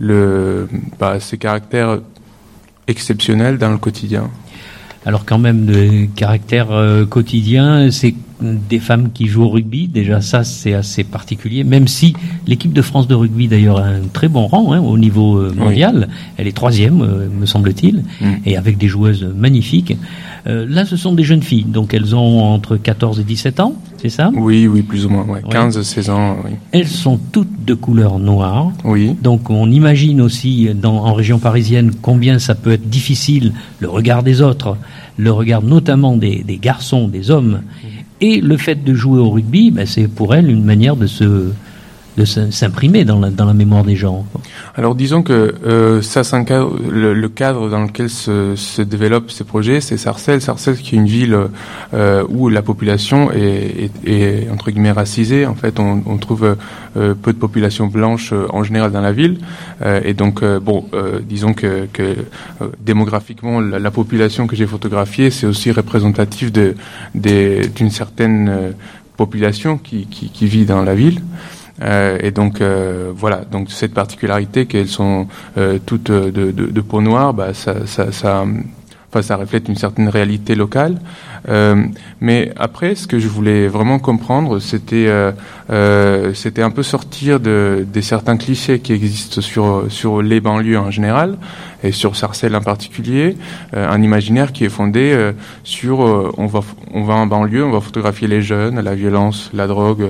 le, bah, ces caractères exceptionnels dans le quotidien. Alors quand même, de caractère euh, quotidien, c'est des femmes qui jouent au rugby. Déjà, ça, c'est assez particulier. Même si l'équipe de France de rugby, d'ailleurs, a un très bon rang hein, au niveau euh, mondial. Oui. Elle est troisième, euh, me semble-t-il, mm. et avec des joueuses magnifiques. Euh, là, ce sont des jeunes filles. Donc, elles ont entre quatorze et dix-sept ans, c'est ça ? Oui, oui, plus ou moins. Ouais. quinze à seize ans, oui. Elles sont toutes de couleur noire. Oui. Donc, on imagine aussi, dans, en région parisienne, combien ça peut être difficile, le regard des autres, le regard notamment des, des garçons, des hommes. Mm. Et le fait de jouer au rugby, ben, c'est pour elles une manière de se de s'imprimer dans la, dans la mémoire des gens. Alors disons que euh, ça s'encadre, le, le cadre dans lequel se, se développent ces projets, c'est Sarcelles. Sarcelles qui est une ville euh, où la population est, est, est entre guillemets racisée. En fait, on, on trouve euh, peu de population blanche euh, en général dans la ville. Euh, et donc, euh, bon, euh, disons que, que euh, démographiquement, la, la population que j'ai photographiée, c'est aussi représentatif de, de, d'une certaine euh, population qui, qui, qui vit dans la ville. Euh, et donc euh, voilà, donc cette particularité qu'elles sont euh, toutes de, de, de peau noire, bah ça, ça, ça, enfin ça reflète une certaine réalité locale. Euh, mais après, ce que je voulais vraiment comprendre, c'était euh, euh, c'était un peu sortir de des certains clichés qui existent sur sur les banlieues en général et sur Sarcelles en particulier, euh, un imaginaire qui est fondé euh, sur euh, on va on va en banlieue, on va photographier les jeunes, la violence, la drogue,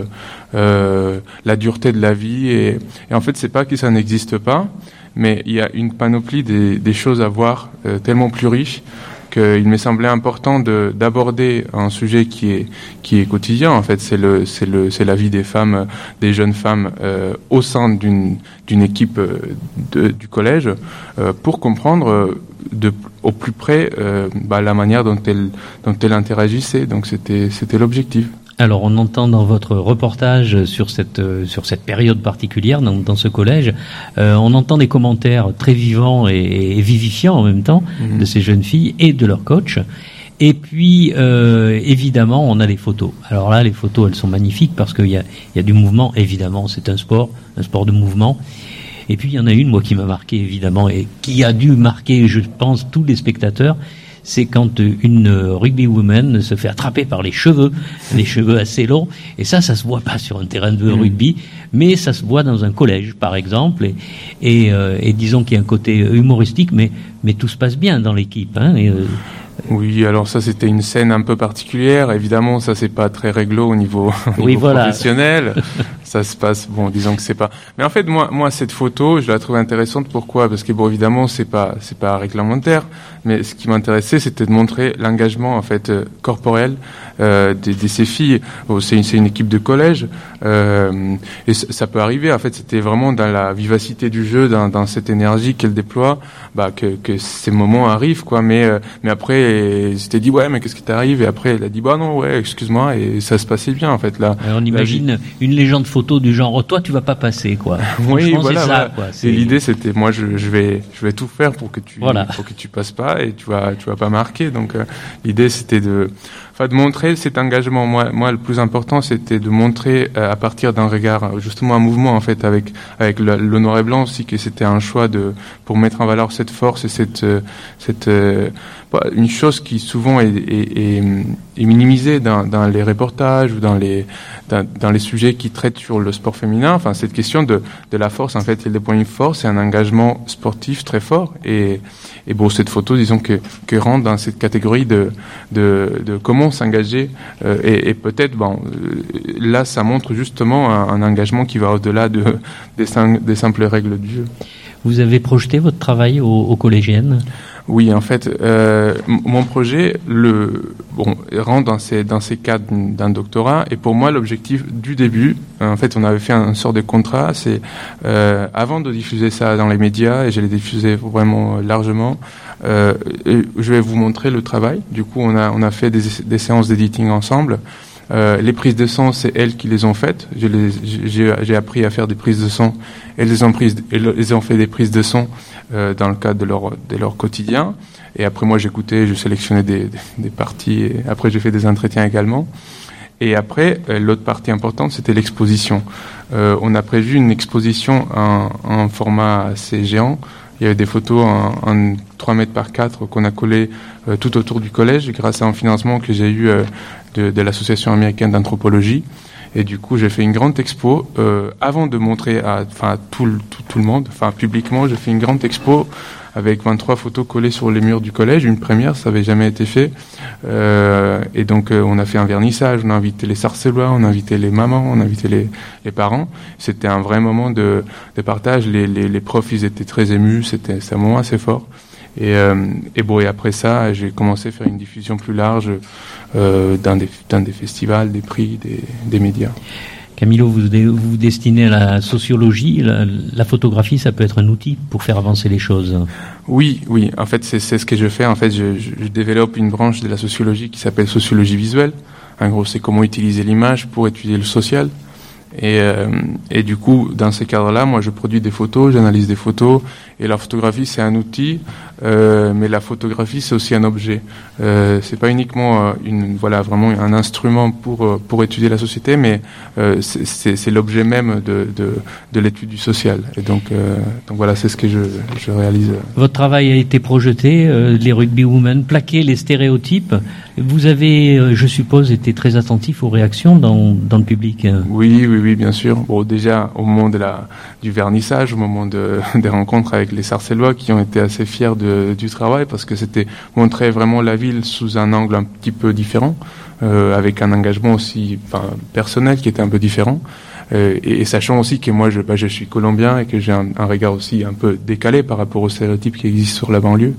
euh, la dureté de la vie et, et en fait c'est pas que ça n'existe pas, mais il y a une panoplie des, des choses à voir euh, tellement plus riches qu'il me semblait important de d'aborder un sujet qui est qui est quotidien. En fait, c'est le c'est le c'est la vie des femmes, des jeunes femmes euh, au sein d'une d'une équipe de, du collège euh, pour comprendre de au plus près euh, bah, la manière dont elles dont elles interagissaient. Donc c'était c'était l'objectif. Alors, on entend dans votre reportage sur cette euh, sur cette période particulière dans, dans ce collège, euh, on entend des commentaires très vivants et, et vivifiants en même temps mmh. de ces jeunes filles et de leur coach. Et puis, euh, évidemment, on a les photos. Alors là, les photos, elles sont magnifiques parce qu'il y a il y a du mouvement. Évidemment, c'est un sport, un sport de mouvement. Et puis, il y en a une, moi, qui m'a marqué évidemment et qui a dû marquer, je pense, tous les spectateurs. C'est quand une rugby woman se fait attraper par les cheveux, les cheveux assez longs, et ça, ça se voit pas sur un terrain de rugby, mais ça se voit dans un collège, par exemple, et, et, euh, et disons qu'il y a un côté humoristique, mais, mais tout se passe bien dans l'équipe, hein, et, euh, Oui, alors ça c'était une scène un peu particulière. Évidemment, ça c'est pas très réglo au niveau, au oui, niveau voilà. professionnel. Ça se passe, bon, disons que c'est pas. Mais en fait, moi, moi cette photo, je la trouve intéressante. Pourquoi ? Parce que bon, évidemment, c'est pas, c'est pas réglementaire. Mais ce qui m'intéressait, c'était de montrer l'engagement en fait euh, corporel euh, de, de ces filles. Bon, c'est une, c'est une équipe de collège, euh, et c- ça peut arriver. En fait, c'était vraiment dans la vivacité du jeu, dans, dans cette énergie qu'elle déploie, bah que, que ces moments arrivent, quoi. Mais, euh, mais après. Et j'étais dit ouais mais qu'est-ce qui t'arrive et après elle a dit bah non ouais excuse-moi et ça se passait bien en fait là. Alors, on imagine vie... une légende photo du genre oh, toi tu vas pas passer quoi. Oui voilà. C'est ça, voilà. quoi. C'est... Et l'idée c'était moi je, je vais je vais tout faire pour que tu voilà. pour que tu passes pas et tu vas tu vas pas marquer donc euh, l'idée c'était de enfin de montrer cet engagement. Moi moi le plus important c'était de montrer euh, à partir d'un regard justement un mouvement en fait avec avec le, le noir et blanc aussi que c'était un choix de pour mettre en valeur cette force et cette euh, cette euh, une chose qui souvent est, est, est, est minimisée dans, dans les reportages ou dans les dans, dans les sujets qui traitent sur le sport féminin. Enfin, cette question de de la force, en fait, elle déploie une force et un engagement sportif très fort. Et et bon, cette photo, disons que que rentre dans cette catégorie de de de comment vont s'engager euh, et, et peut-être, bon, euh, là, ça montre justement un, un engagement qui va au-delà de, des, des simples règles du jeu. Vous avez projeté votre travail aux, aux collégiennes ? Oui, en fait, euh, mon projet le bon rentre dans ces dans ces cadres d'un doctorat. Et pour moi, l'objectif du début, en fait, on avait fait un, un sort de contrat. C'est euh, avant de diffuser ça dans les médias, et je l'ai diffusé vraiment largement. Euh, je vais vous montrer le travail. Du coup, on a on a fait des, des séances d'editing ensemble. Euh, les prises de son, c'est elles qui les ont faites. Je les, j'ai, j'ai appris à faire des prises de son. Elles les ont prises, elles ont fait des prises de son euh, dans le cadre de leur de leur quotidien. Et après, moi, j'écoutais, je sélectionnais des, des, des parties. Et après, j'ai fait des entretiens également. Et après, euh, l'autre partie importante, c'était l'exposition. Euh, on a prévu une exposition en, en format assez géant. Il y avait des photos en, en trois mètres par quatre qu'on a collées euh, tout autour du collège grâce à un financement que j'ai eu euh, de, de l'Association américaine d'anthropologie. Et du coup, j'ai fait une grande expo. Euh, avant de montrer à, enfin, à tout, le, tout, tout le monde, enfin publiquement, j'ai fait une grande expo avec vingt-trois photos collées sur les murs du collège. Une première, ça n'avait jamais été fait. Euh, et donc, euh, on a fait un vernissage, on a invité les Sarcellois, on a invité les mamans, on a invité les, les parents. C'était un vrai moment de, de partage. Les, les, les profs, ils étaient très émus. C'était, c'était un moment assez fort. Et, euh, et bon, et après ça, j'ai commencé à faire une diffusion plus large euh, dans, des, dans des festivals, des prix, des, des médias. Camilo, vous vous vous destinez à la sociologie. La, la photographie, ça peut être un outil pour faire avancer les choses. Oui, oui. En fait, c'est, c'est ce que je fais. En fait, je, je, je développe une branche de la sociologie qui s'appelle sociologie visuelle. En gros, c'est comment utiliser l'image pour étudier le social. Et, euh, et du coup, dans ces cadres-là, moi, je produis des photos, j'analyse des photos. Et la photographie, c'est un outil, euh, mais la photographie, c'est aussi un objet. Euh, c'est pas uniquement euh, une, voilà, vraiment un instrument pour euh, pour étudier la société, mais euh, c'est, c'est, c'est l'objet même de de, de l'étude du social. Et donc, euh, donc voilà, c'est ce que je je réalise. Votre travail a été projeté, euh, les rugby women, plaquer les stéréotypes. Vous avez, euh, je suppose, été très attentif aux réactions dans dans le public. Oui, oui, oui, bien sûr. Bon, déjà au moment de la du vernissage, au moment de des rencontres avec les Sarcellois qui ont été assez fiers de, du travail parce que c'était montrer vraiment la ville sous un angle un petit peu différent, euh, avec un engagement aussi enfin, personnel qui était un peu différent. Euh, et, et sachant aussi que moi je, bah, je suis colombien et que j'ai un, un regard aussi un peu décalé par rapport aux stéréotypes qui existent sur la banlieue.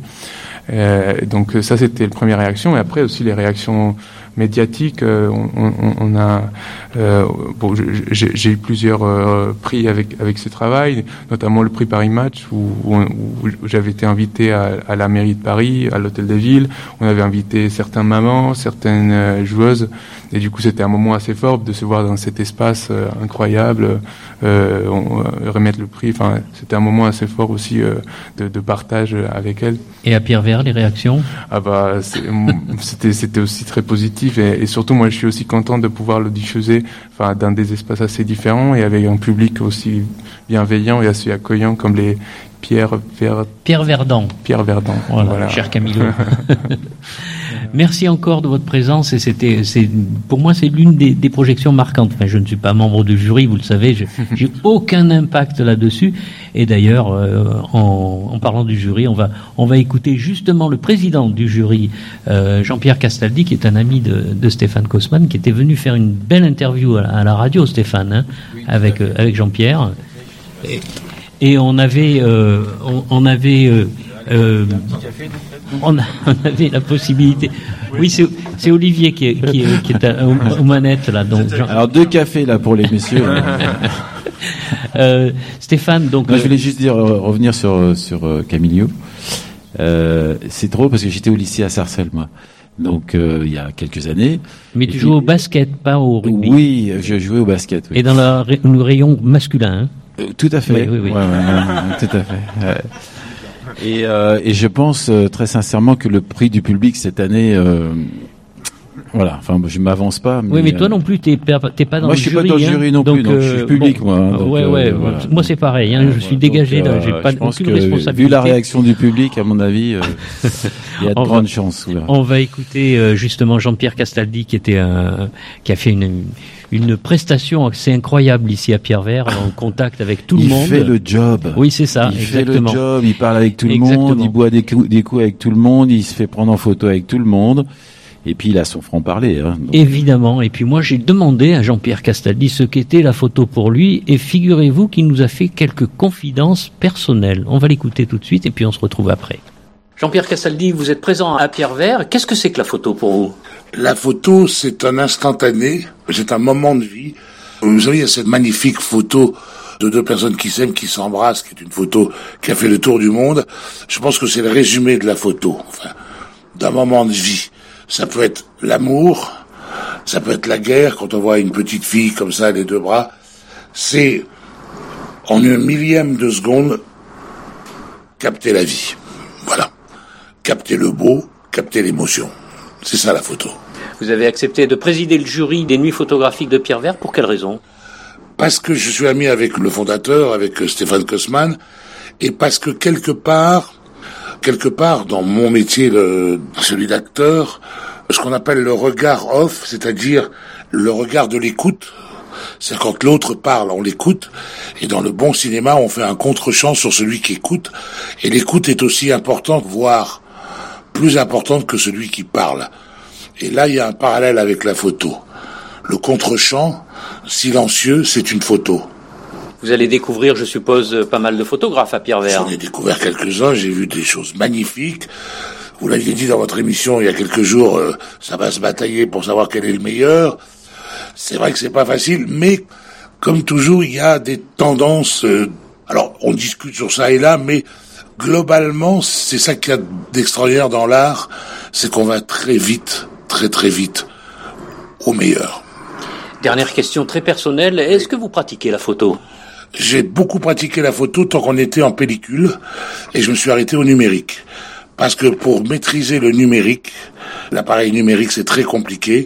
Euh, donc ça c'était la première réaction. Et après aussi les réactions médiatiques, euh, on, on, on a euh, bon, j'ai, j'ai eu plusieurs euh, prix avec avec ce travail, notamment le prix Paris Match où, où, où j'avais été invité à, à la mairie de Paris, à l'hôtel de ville. On avait invité certaines mamans, certaines euh, joueuses, et du coup c'était un moment assez fort de se voir dans cet espace euh, incroyable, euh, on, euh, remettre le prix. Enfin, c'était un moment assez fort aussi euh, de, de partage avec elles. Et à Pierrevert, les réactions ? Ah bah c'est, c'était c'était aussi très positif. Et, et surtout, moi, je suis aussi content de pouvoir le diffuser, enfin, dans des espaces assez différents et avec un public aussi bienveillant et assez accueillant comme les Pierre Ver... Pierre Verdant. Pierre Verdant. Voilà, voilà. Cher Camilo. Merci encore de votre présence et c'était, c'est, pour moi, c'est l'une des, des projections marquantes. Enfin, je ne suis pas membre du jury, vous le savez, je, j'ai aucun impact là-dessus. Et d'ailleurs, euh, en, en parlant du jury, on va, on va écouter justement le président du jury, euh, Jean-Pierre Castaldi, qui est un ami de, de Stéphane Kosman, qui était venu faire une belle interview à la, à la radio, Stéphane, hein, oui, avec, euh, avec Jean-Pierre. Et, et on avait, euh, on, on avait, euh, euh, on, a, on avait la possibilité. Oui, c'est, c'est Olivier qui est, qui est, qui est à, aux, aux manettes là. Donc, Jean... Alors deux cafés là pour les messieurs. euh, Stéphane, donc. Moi, je voulais juste dire revenir sur sur euh, Camilio. Euh, c'est drôle parce que j'étais au lycée à Sarcelles, moi. Donc euh, il y a quelques années. Mais tu jouais au basket, pas au rugby. Oui, je jouais au basket. Oui. Et dans la, le rayon masculin. Hein. Euh, tout à fait. Oui, oui, oui. Ouais, ouais, ouais, tout à fait. Ouais. Et, euh, et je pense euh, très sincèrement que le prix du public cette année, euh, voilà. Enfin, je m'avance pas. Mais, oui, mais toi non plus, t'es, t'es pas dans moi, le jury. Moi, je suis pas dans le jury hein, non donc, plus. Donc, euh, je suis public, bon, moi. Hein, donc, ouais, ouais. Euh, voilà. Moi, c'est pareil. Hein, je suis dégagé. Donc, là, j'ai euh, pas je pense aucune que, responsabilité. Vu la réaction du public, à mon avis, euh, il y a de grandes chances. Là. On va écouter euh, justement Jean-Pierre Castaldi, qui était un, qui a fait une. Une prestation assez incroyable ici à Pierrevert, en contact avec tout le il monde. Il fait le job. Oui, c'est ça, il exactement. fait le job, il parle avec tout le exactement. monde, il boit des coups, des coups avec tout le monde, il se fait prendre en photo avec tout le monde. Et puis il a son franc-parler. Hein, donc. Évidemment. Et puis moi j'ai demandé à Jean-Pierre Castaldi ce qu'était la photo pour lui, et figurez-vous qu'il nous a fait quelques confidences personnelles. On va l'écouter tout de suite et puis on se retrouve après. Jean-Pierre Castaldi, vous êtes présent à Pierrevert. Qu'est-ce que c'est que la photo pour vous ? La photo, c'est un instantané, c'est un moment de vie. Vous savez, il y a cette magnifique photo de deux personnes qui s'aiment, qui s'embrassent, qui est une photo qui a fait le tour du monde. Je pense que c'est le résumé de la photo, enfin, d'un moment de vie. Ça peut être l'amour, ça peut être la guerre, quand on voit une petite fille comme ça, les deux bras. C'est, en une millième de seconde, capter la vie. Voilà. Capter le beau, capter l'émotion. C'est ça la photo. Vous avez accepté de présider le jury des Nuits photographiques de Pierrevert, pour quelle raison ? Parce que je suis ami avec le fondateur, avec Stéphane Kosman, et parce que quelque part, quelque part dans mon métier, le, celui d'acteur, ce qu'on appelle le regard off, c'est-à-dire le regard de l'écoute, c'est quand l'autre parle, on l'écoute, et dans le bon cinéma, on fait un contre-champ sur celui qui écoute, et l'écoute est aussi importante, voire plus importante que celui qui parle. Et là, il y a un parallèle avec la photo. Le contre-champ, silencieux, c'est une photo. Vous allez découvrir, je suppose, pas mal de photographes à Pierrevert. J'en ai découvert quelques-uns, j'ai vu des choses magnifiques. Vous l'aviez dit dans votre émission il y a quelques jours, euh, ça va se batailler pour savoir quel est le meilleur. C'est vrai que c'est pas facile, mais comme toujours, il y a des tendances. Euh, alors, on discute sur ça et là, mais globalement, c'est ça qu'il y a d'extraordinaire dans l'art, c'est qu'on va très vite, très très vite, au meilleur. Dernière question très personnelle, est-ce que vous pratiquez la photo ? J'ai beaucoup pratiqué la photo tant qu'on était en pellicule, et je me suis arrêté au numérique. Parce que pour maîtriser le numérique, l'appareil numérique c'est très compliqué,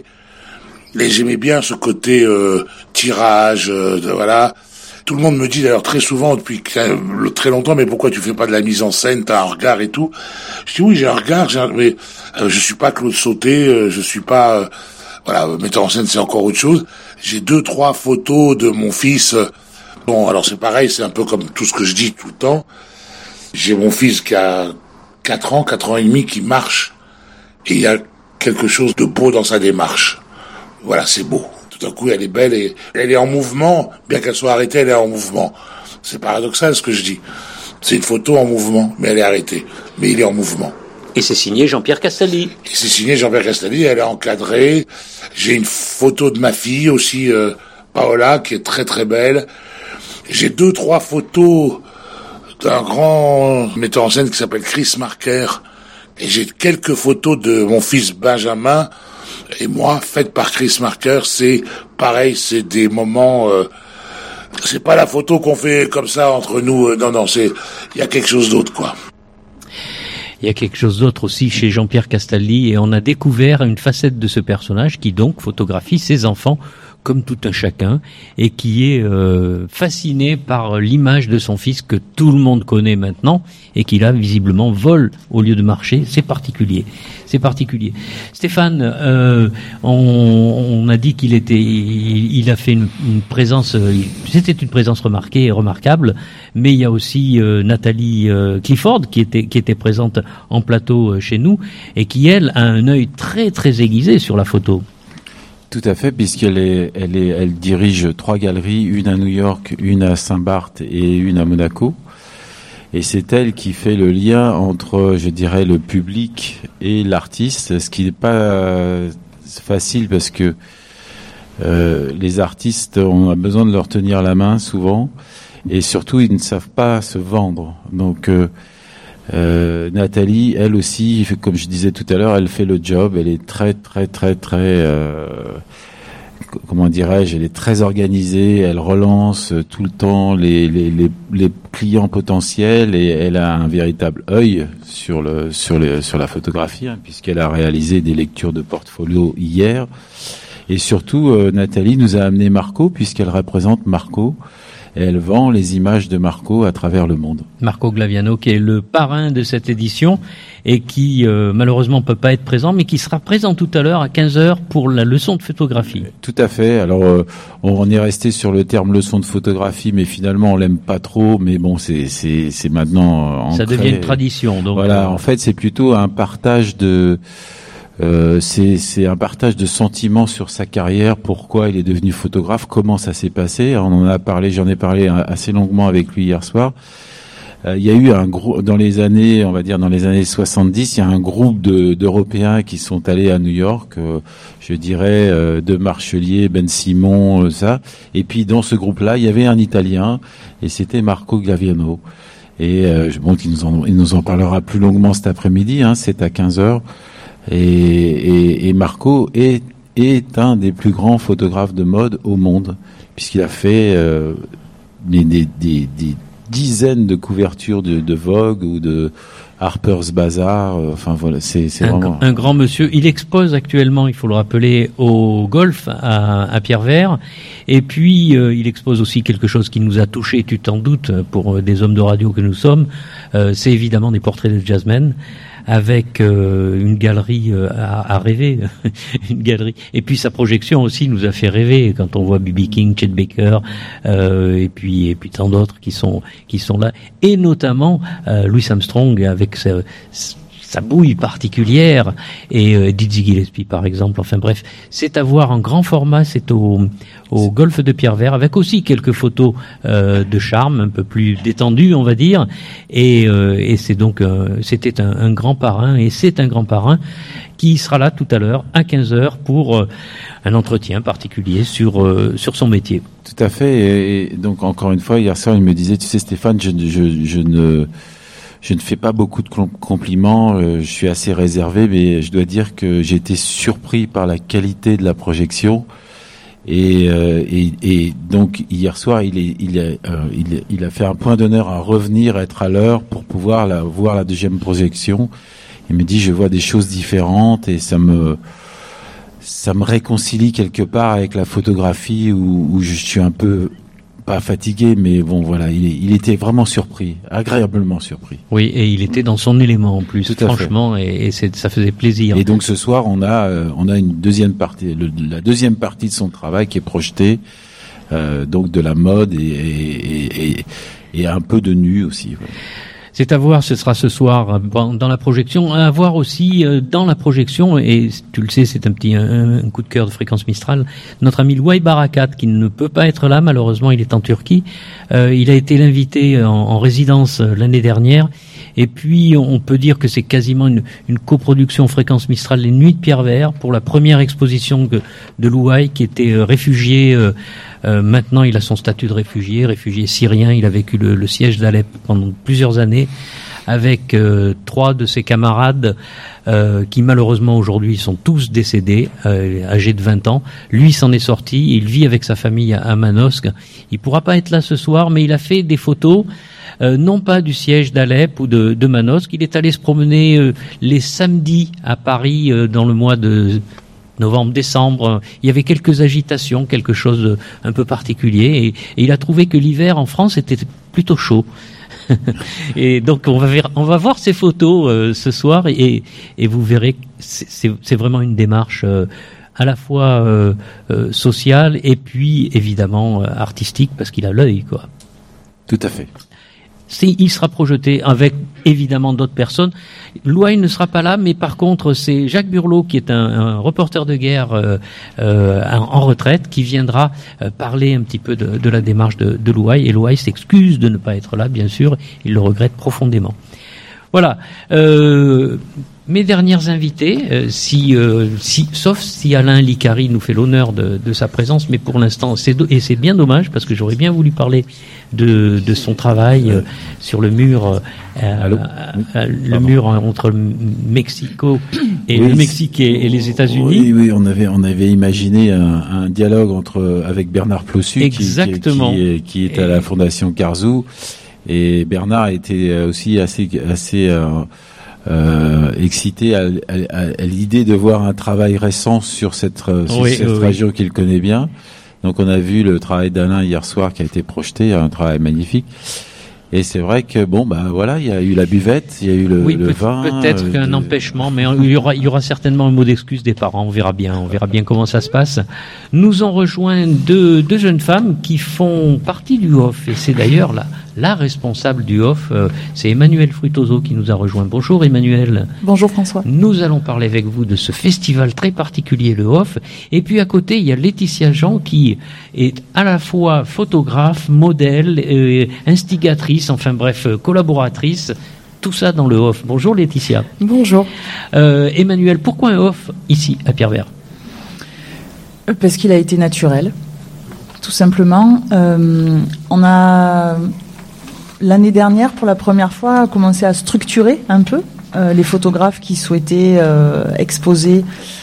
et j'aimais bien ce côté euh, tirage, euh, de, voilà. Tout le monde me dit d'ailleurs très souvent depuis très longtemps, mais pourquoi tu fais pas de la mise en scène, t'as un regard et tout. Je dis oui, j'ai un regard, j'ai un, mais euh, je suis pas Claude Sauté, euh, je suis pas, euh, voilà, metteur en scène c'est encore autre chose. J'ai deux trois photos de mon fils. Euh, bon, alors c'est pareil, c'est un peu comme tout ce que je dis tout le temps. J'ai mon fils qui a quatre ans, quatre ans et demi, qui marche, et il y a quelque chose de beau dans sa démarche. Voilà, c'est beau. Tout d'un coup, elle est belle et elle est en mouvement, bien qu'elle soit arrêtée, elle est en mouvement. C'est paradoxal ce que je dis. C'est une photo en mouvement, mais elle est arrêtée. Mais il est en mouvement. Et c'est signé Jean-Pierre Castaldi. Et c'est signé Jean-Pierre Castaldi, elle est encadrée. J'ai une photo de ma fille aussi, euh, Paola, qui est très très belle. J'ai deux, trois photos d'un grand metteur en scène qui s'appelle Chris Marker. Et j'ai quelques photos de mon fils Benjamin et moi, faites par Chris Marker. C'est pareil, c'est des moments... Euh, c'est pas la photo qu'on fait comme ça entre nous. Euh, non, non, c'est... Il y a quelque chose d'autre, quoi. Il y a quelque chose d'autre aussi chez Jean-Pierre Castaldi, et on a découvert une facette de ce personnage qui donc photographie ses enfants comme tout un chacun, et qui est euh, fasciné par l'image de son fils que tout le monde connaît maintenant, et qui là visiblement vole au lieu de marcher. C'est particulier, c'est particulier. Stéphane, euh, on, on a dit qu'il était, il, il a fait une, une présence, c'était une présence remarquée et remarquable, mais il y a aussi euh, Nathalie euh, Clifford qui était qui était présente en plateau euh, chez nous, et qui elle a un œil très très aiguisé sur la photo. Tout à fait, puisqu'elle est, elle est, elle dirige trois galeries, une à New York, une à Saint-Barth et une à Monaco. Et c'est elle qui fait le lien entre, je dirais, le public et l'artiste, ce qui n'est pas facile parce que euh, les artistes, on a besoin de leur tenir la main souvent, et surtout ils ne savent pas se vendre. Donc euh, Euh, Nathalie, elle aussi, comme je disais tout à l'heure, elle fait le job. Elle est très, très, très, très, euh, comment dirais-je, elle est très organisée. Elle relance tout le temps les, les, les, les clients potentiels, et elle a un véritable œil sur le, sur les, sur la photographie, hein, puisqu'elle a réalisé des lectures de portfolio hier. Et surtout, euh, Nathalie nous a amené Marco, puisqu'elle représente Marco. Et elle vend les images de Marco à travers le monde. Marco Glaviano, qui est le parrain de cette édition et qui euh, malheureusement peut pas être présent, mais qui sera présent tout à l'heure à quinze heures pour la leçon de photographie. Tout à fait. Alors euh, on est resté sur le terme leçon de photographie, mais finalement on l'aime pas trop. Mais bon, c'est c'est c'est maintenant ancré. Ça devient une tradition. Donc voilà. euh... En fait, c'est plutôt un partage de Euh, c'est, c'est un partage de sentiments sur sa carrière, pourquoi il est devenu photographe, comment ça s'est passé. On en a parlé, j'en ai parlé assez longuement avec lui hier soir. Euh, il y a eu un gros, dans les années, on va dire dans les années soixante-dix, il y a un groupe de, d'Européens qui sont allés à New York, euh, je dirais euh, de Marchelier, Ben Simon, euh, ça. Et puis dans ce groupe-là, il y avait un Italien et c'était Marco Gaviano. Et euh, bon, il nous en, il nous en parlera plus longuement cet après-midi. Hein, c'est à quinze heures. Et, et, et Marco est, est un des plus grands photographes de mode au monde, puisqu'il a fait euh, des, des, des, des dizaines de couvertures de, de Vogue ou de Harper's Bazaar. Euh, enfin voilà, c'est, c'est un, vraiment un grand monsieur. Il expose actuellement, il faut le rappeler, au Golf à, à Pierrevert. Et puis euh, il expose aussi quelque chose qui nous a touchés, tu t'en doutes, pour euh, des hommes de radio que nous sommes. Euh, c'est évidemment des portraits de jazzmen, avec euh, une galerie euh, à, à rêver, une galerie. Et puis sa projection aussi nous a fait rêver quand on voit B B King, Chet Baker, euh, et puis et puis tant d'autres qui sont qui sont là, et notamment euh, Louis Armstrong avec sa, sa bouille particulière, et euh, Dizzy Gillespie par exemple. Enfin bref, c'est à voir en grand format. C'est au au Golfe de Pierrevert, avec aussi quelques photos euh, de charme, un peu plus détendues, on va dire. Et, euh, et c'est donc euh, c'était un, un grand parrain, et c'est un grand parrain qui sera là tout à l'heure à quinze heures pour euh, un entretien particulier sur euh, sur son métier. Tout à fait. Et, et donc encore une fois, hier soir, il me disait, tu sais Stéphane, je, je, je ne je ne fais pas beaucoup de compliments, euh, je suis assez réservé, mais je dois dire que j'ai été surpris par la qualité de la projection. Et, euh, et, et donc hier soir, il, est, il, a, euh, il, il a fait un point d'honneur à revenir, à être à l'heure pour pouvoir la, voir la deuxième projection. Il me dit, je vois des choses différentes, et ça me ça me réconcilie quelque part avec la photographie où, où je suis un peu pas fatigué, mais bon voilà, il, il était vraiment surpris, agréablement surpris. Oui, et il était dans son élément en plus, tout à franchement, fait. et, et c'est, ça faisait plaisir. Et donc ce soir, on a euh, on a une deuxième partie, le, la deuxième partie de son travail qui est projetée, euh, donc de la mode et et, et, et un peu de nu aussi. Voilà. C'est à voir, ce sera ce soir dans la projection. À voir aussi dans la projection, et tu le sais, c'est un petit un, un coup de cœur de Fréquence Mistral, notre ami Louay Barakat, qui ne peut pas être là, malheureusement, il est en Turquie. Euh, il a été l'invité en, en résidence l'année dernière. Et puis, on peut dire que c'est quasiment une, une coproduction Fréquence Mistral, les Nuits de Pierrevert, pour la première exposition de, de Louay, qui était euh, réfugié. Euh, euh, maintenant, il a son statut de réfugié, réfugié syrien. Il a vécu le, le siège d'Alep pendant plusieurs années, avec euh, trois de ses camarades euh, qui, malheureusement, aujourd'hui, sont tous décédés, euh, âgés de vingt ans. Lui s'en est sorti. Il vit avec sa famille à, à Manosque. Il pourra pas être là ce soir, mais il a fait des photos. Euh, non pas du siège d'Alep ou de, de Manosque. Il est allé se promener euh, les samedis à Paris euh, dans le mois de novembre, décembre. Il y avait quelques agitations, quelque chose de, un peu particulier, et, et il a trouvé que l'hiver en France était plutôt chaud. Et donc on va ver, on va voir ces photos euh, ce soir, et, et vous verrez que c'est, c'est, c'est vraiment une démarche euh, à la fois euh, euh, sociale et puis évidemment euh, artistique, parce qu'il a l'œil, quoi. Tout à fait. C'est, il sera projeté avec évidemment d'autres personnes. Louay ne sera pas là, mais par contre c'est Jacques Burlot, qui est un, un reporter de guerre euh, euh, en, en retraite, qui viendra euh, parler un petit peu de, de la démarche de, de Louay. Et Louay s'excuse de ne pas être là, bien sûr, il le regrette profondément. Voilà. Euh, Mes dernières invités, euh, si, euh, si, sauf si Alain Licari nous fait l'honneur de, de sa présence, mais pour l'instant, c'est do- et c'est bien dommage, parce que j'aurais bien voulu parler de, de son travail euh, sur le mur, euh, euh, euh, le Pardon. mur entre le Mexico et oui, le Mexique et, et les États-Unis. Oui, oui, on avait on avait imaginé un, un dialogue entre avec Bernard Plossu, Exactement. qui, qui, qui est à la Fondation Carzou, et Bernard était aussi assez assez euh, Euh, excité à, à, à l'idée de voir un travail récent sur cette, sur oui, cette oui, région oui. qu'il connaît bien. Donc on a vu le travail d'Alain hier soir qui a été projeté, un travail magnifique. Et c'est vrai que bon, bah voilà, il y a eu la buvette, il y a eu le, oui, le peut- vin. peut-être euh, qu'un de- empêchement, mais il y aura, il y aura certainement un mot d'excuse des parents. On verra bien, on verra bien comment ça se passe. Nous ont rejoint deux, deux jeunes femmes qui font partie du O F, et c'est d'ailleurs la, la responsable du O F, euh, c'est Emmanuelle Fruitoso qui nous a rejoint. Bonjour Emmanuelle. Bonjour François. Nous allons parler avec vous de ce festival très particulier, le O F. Et puis à côté, il y a Laetitia Jean qui est à la fois photographe, modèle, euh, instigatrice, enfin bref, euh, collaboratrice. Tout ça dans le O F. Bonjour Laetitia. Bonjour. Euh, Emmanuel, pourquoi un O F ici à Pierrevert? Parce qu'il a été naturel, tout simplement. Euh, on a, l'année dernière, pour la première fois, commencé à structurer un peu euh, les photographes qui souhaitaient euh, exposer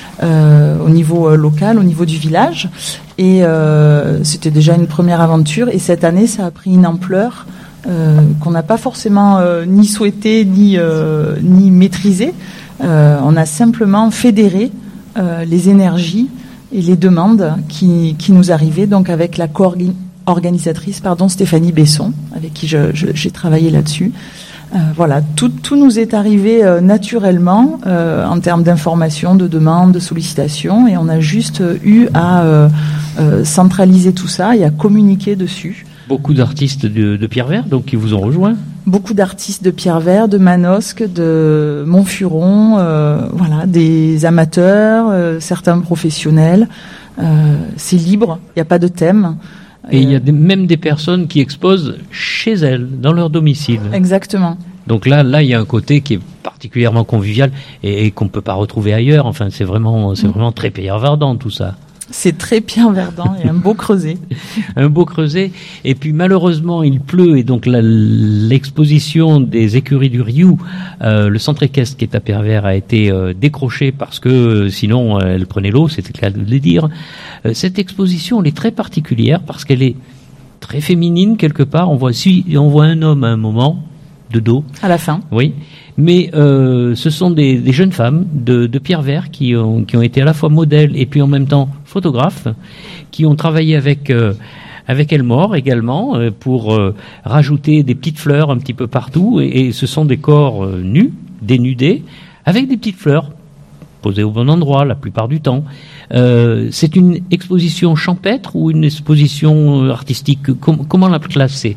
euh, au niveau euh, local, au niveau du village. Et euh, c'était déjà une première aventure. Et cette année, ça a pris une ampleur euh, qu'on n'a pas forcément euh, ni souhaité, ni, euh, ni maîtrisé. Euh, on a simplement fédéré euh, les énergies et les demandes qui, qui nous arrivaient, donc avec la co-organisatrice, pardon, Stéphanie Besson, avec qui je, je, j'ai travaillé là-dessus. Euh, voilà, tout, tout nous est arrivé euh, naturellement euh, en termes d'information, de demandes, de sollicitations, et on a juste eu à euh, euh, centraliser tout ça et à communiquer dessus. Beaucoup d'artistes de, de Pierrevert, donc qui vous ont rejoint. Beaucoup d'artistes de Pierrevert, de Manosque, de Montfuron, euh, voilà, des amateurs, euh, certains professionnels. Euh, c'est libre, il n'y a pas de thème. Et il y a des, même des personnes qui exposent chez elles, dans leur domicile. Exactement. Donc là, là, il y a un côté qui est particulièrement convivial et, et qu'on ne peut pas retrouver ailleurs. Enfin, c'est vraiment, c'est vraiment très Pierreverdant tout ça. C'est très Pierreverdant et un beau creuset. Un beau creuset. Et puis malheureusement, il pleut et donc la, l'exposition des écuries du Rioux, euh, le centre équestre qui est à Pierrevert, a été euh, décroché parce que euh, sinon euh, elle prenait l'eau, c'était le cas de le dire. Euh, cette exposition, elle est très particulière parce qu'elle est très féminine quelque part. On voit, si, on voit un homme à un moment, de dos. À la fin. Oui. Mais euh, ce sont des, des jeunes femmes de, de Pierrevert qui ont, qui ont été à la fois modèles et puis en même temps photographes, qui ont travaillé avec euh, avec Elmore également euh, pour euh, rajouter des petites fleurs un petit peu partout. Et, et ce sont des corps euh, nus, dénudés, avec des petites fleurs posées au bon endroit la plupart du temps. Euh, c'est une exposition champêtre ou une exposition artistique? Com- comment la classer?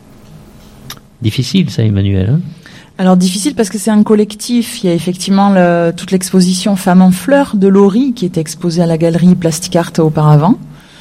Difficile ça, Emmanuel, hein? Alors difficile parce que c'est un collectif. Il y a effectivement le, toute l'exposition Femmes en fleurs de Laurie qui était exposée à la galerie Plastic Art auparavant.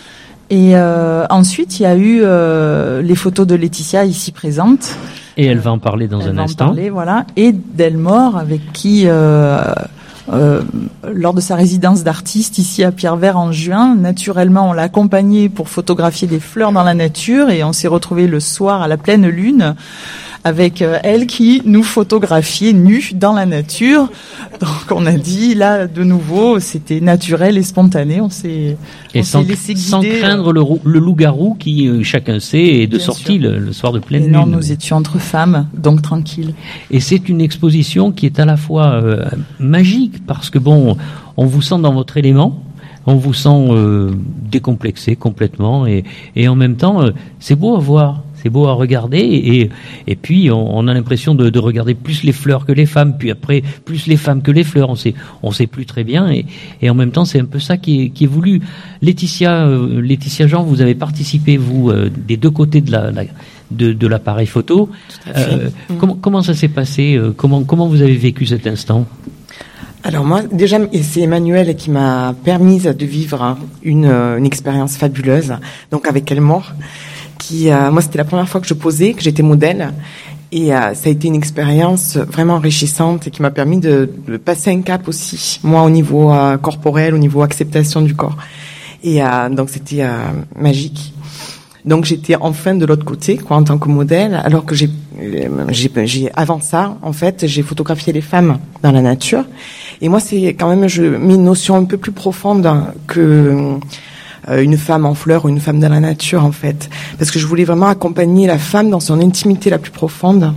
Et euh, ensuite, il y a eu euh, les photos de Laetitia ici présente. Et elle va en parler dans elle un va instant. En parler, voilà. Et d'Elmore avec qui, euh, euh, lors de sa résidence d'artiste ici à Pierrevert en juin, naturellement, on l'a accompagnée pour photographier des fleurs dans la nature et on s'est retrouvés le soir à la pleine lune avec elle qui nous photographiait nus dans la nature. Donc on a dit, là, de nouveau, c'était naturel et spontané. On s'est, et on sans, s'est laissé guider. Sans craindre le, le loup-garou qui, euh, chacun sait, est de Bien sortie le, le soir de pleine et lune. Non, nous étions entre femmes, donc tranquilles. Et c'est une exposition qui est à la fois euh, magique, parce que bon, on vous sent dans votre élément, on vous sent euh, décomplexé complètement, et, et en même temps, euh, c'est beau à voir. C'est beau à regarder et, et puis on, on a l'impression de, de regarder plus les fleurs que les femmes, puis après plus les femmes que les fleurs. On sait, on sait plus très bien et, et en même temps c'est un peu ça qui est, qui est voulu. Laetitia, euh, Laetitia Jean, vous avez participé vous euh, des deux côtés de la, la de, de l'appareil photo. Euh, mmh. Comment comment ça s'est passé? euh, Comment comment vous avez vécu cet instant? Alors moi, déjà, c'est Emmanuelle qui m'a permis de vivre une, une expérience fabuleuse, donc avec Elmore. Qui, euh, moi, c'était la première fois que je posais, que j'étais modèle, et euh, ça a été une expérience vraiment enrichissante et qui m'a permis de, de passer un cap aussi, moi au niveau euh, corporel, au niveau acceptation du corps. Et euh, donc c'était euh, magique. Donc j'étais enfin de l'autre côté, quoi, en tant que modèle, alors que j'ai, j'ai, j'ai avant ça, en fait, j'ai photographié les femmes dans la nature. Et moi, c'est quand même, je mets une notion un peu plus profonde que une femme en fleurs ou une femme dans la nature, en fait. Parce que je voulais vraiment accompagner la femme dans son intimité la plus profonde,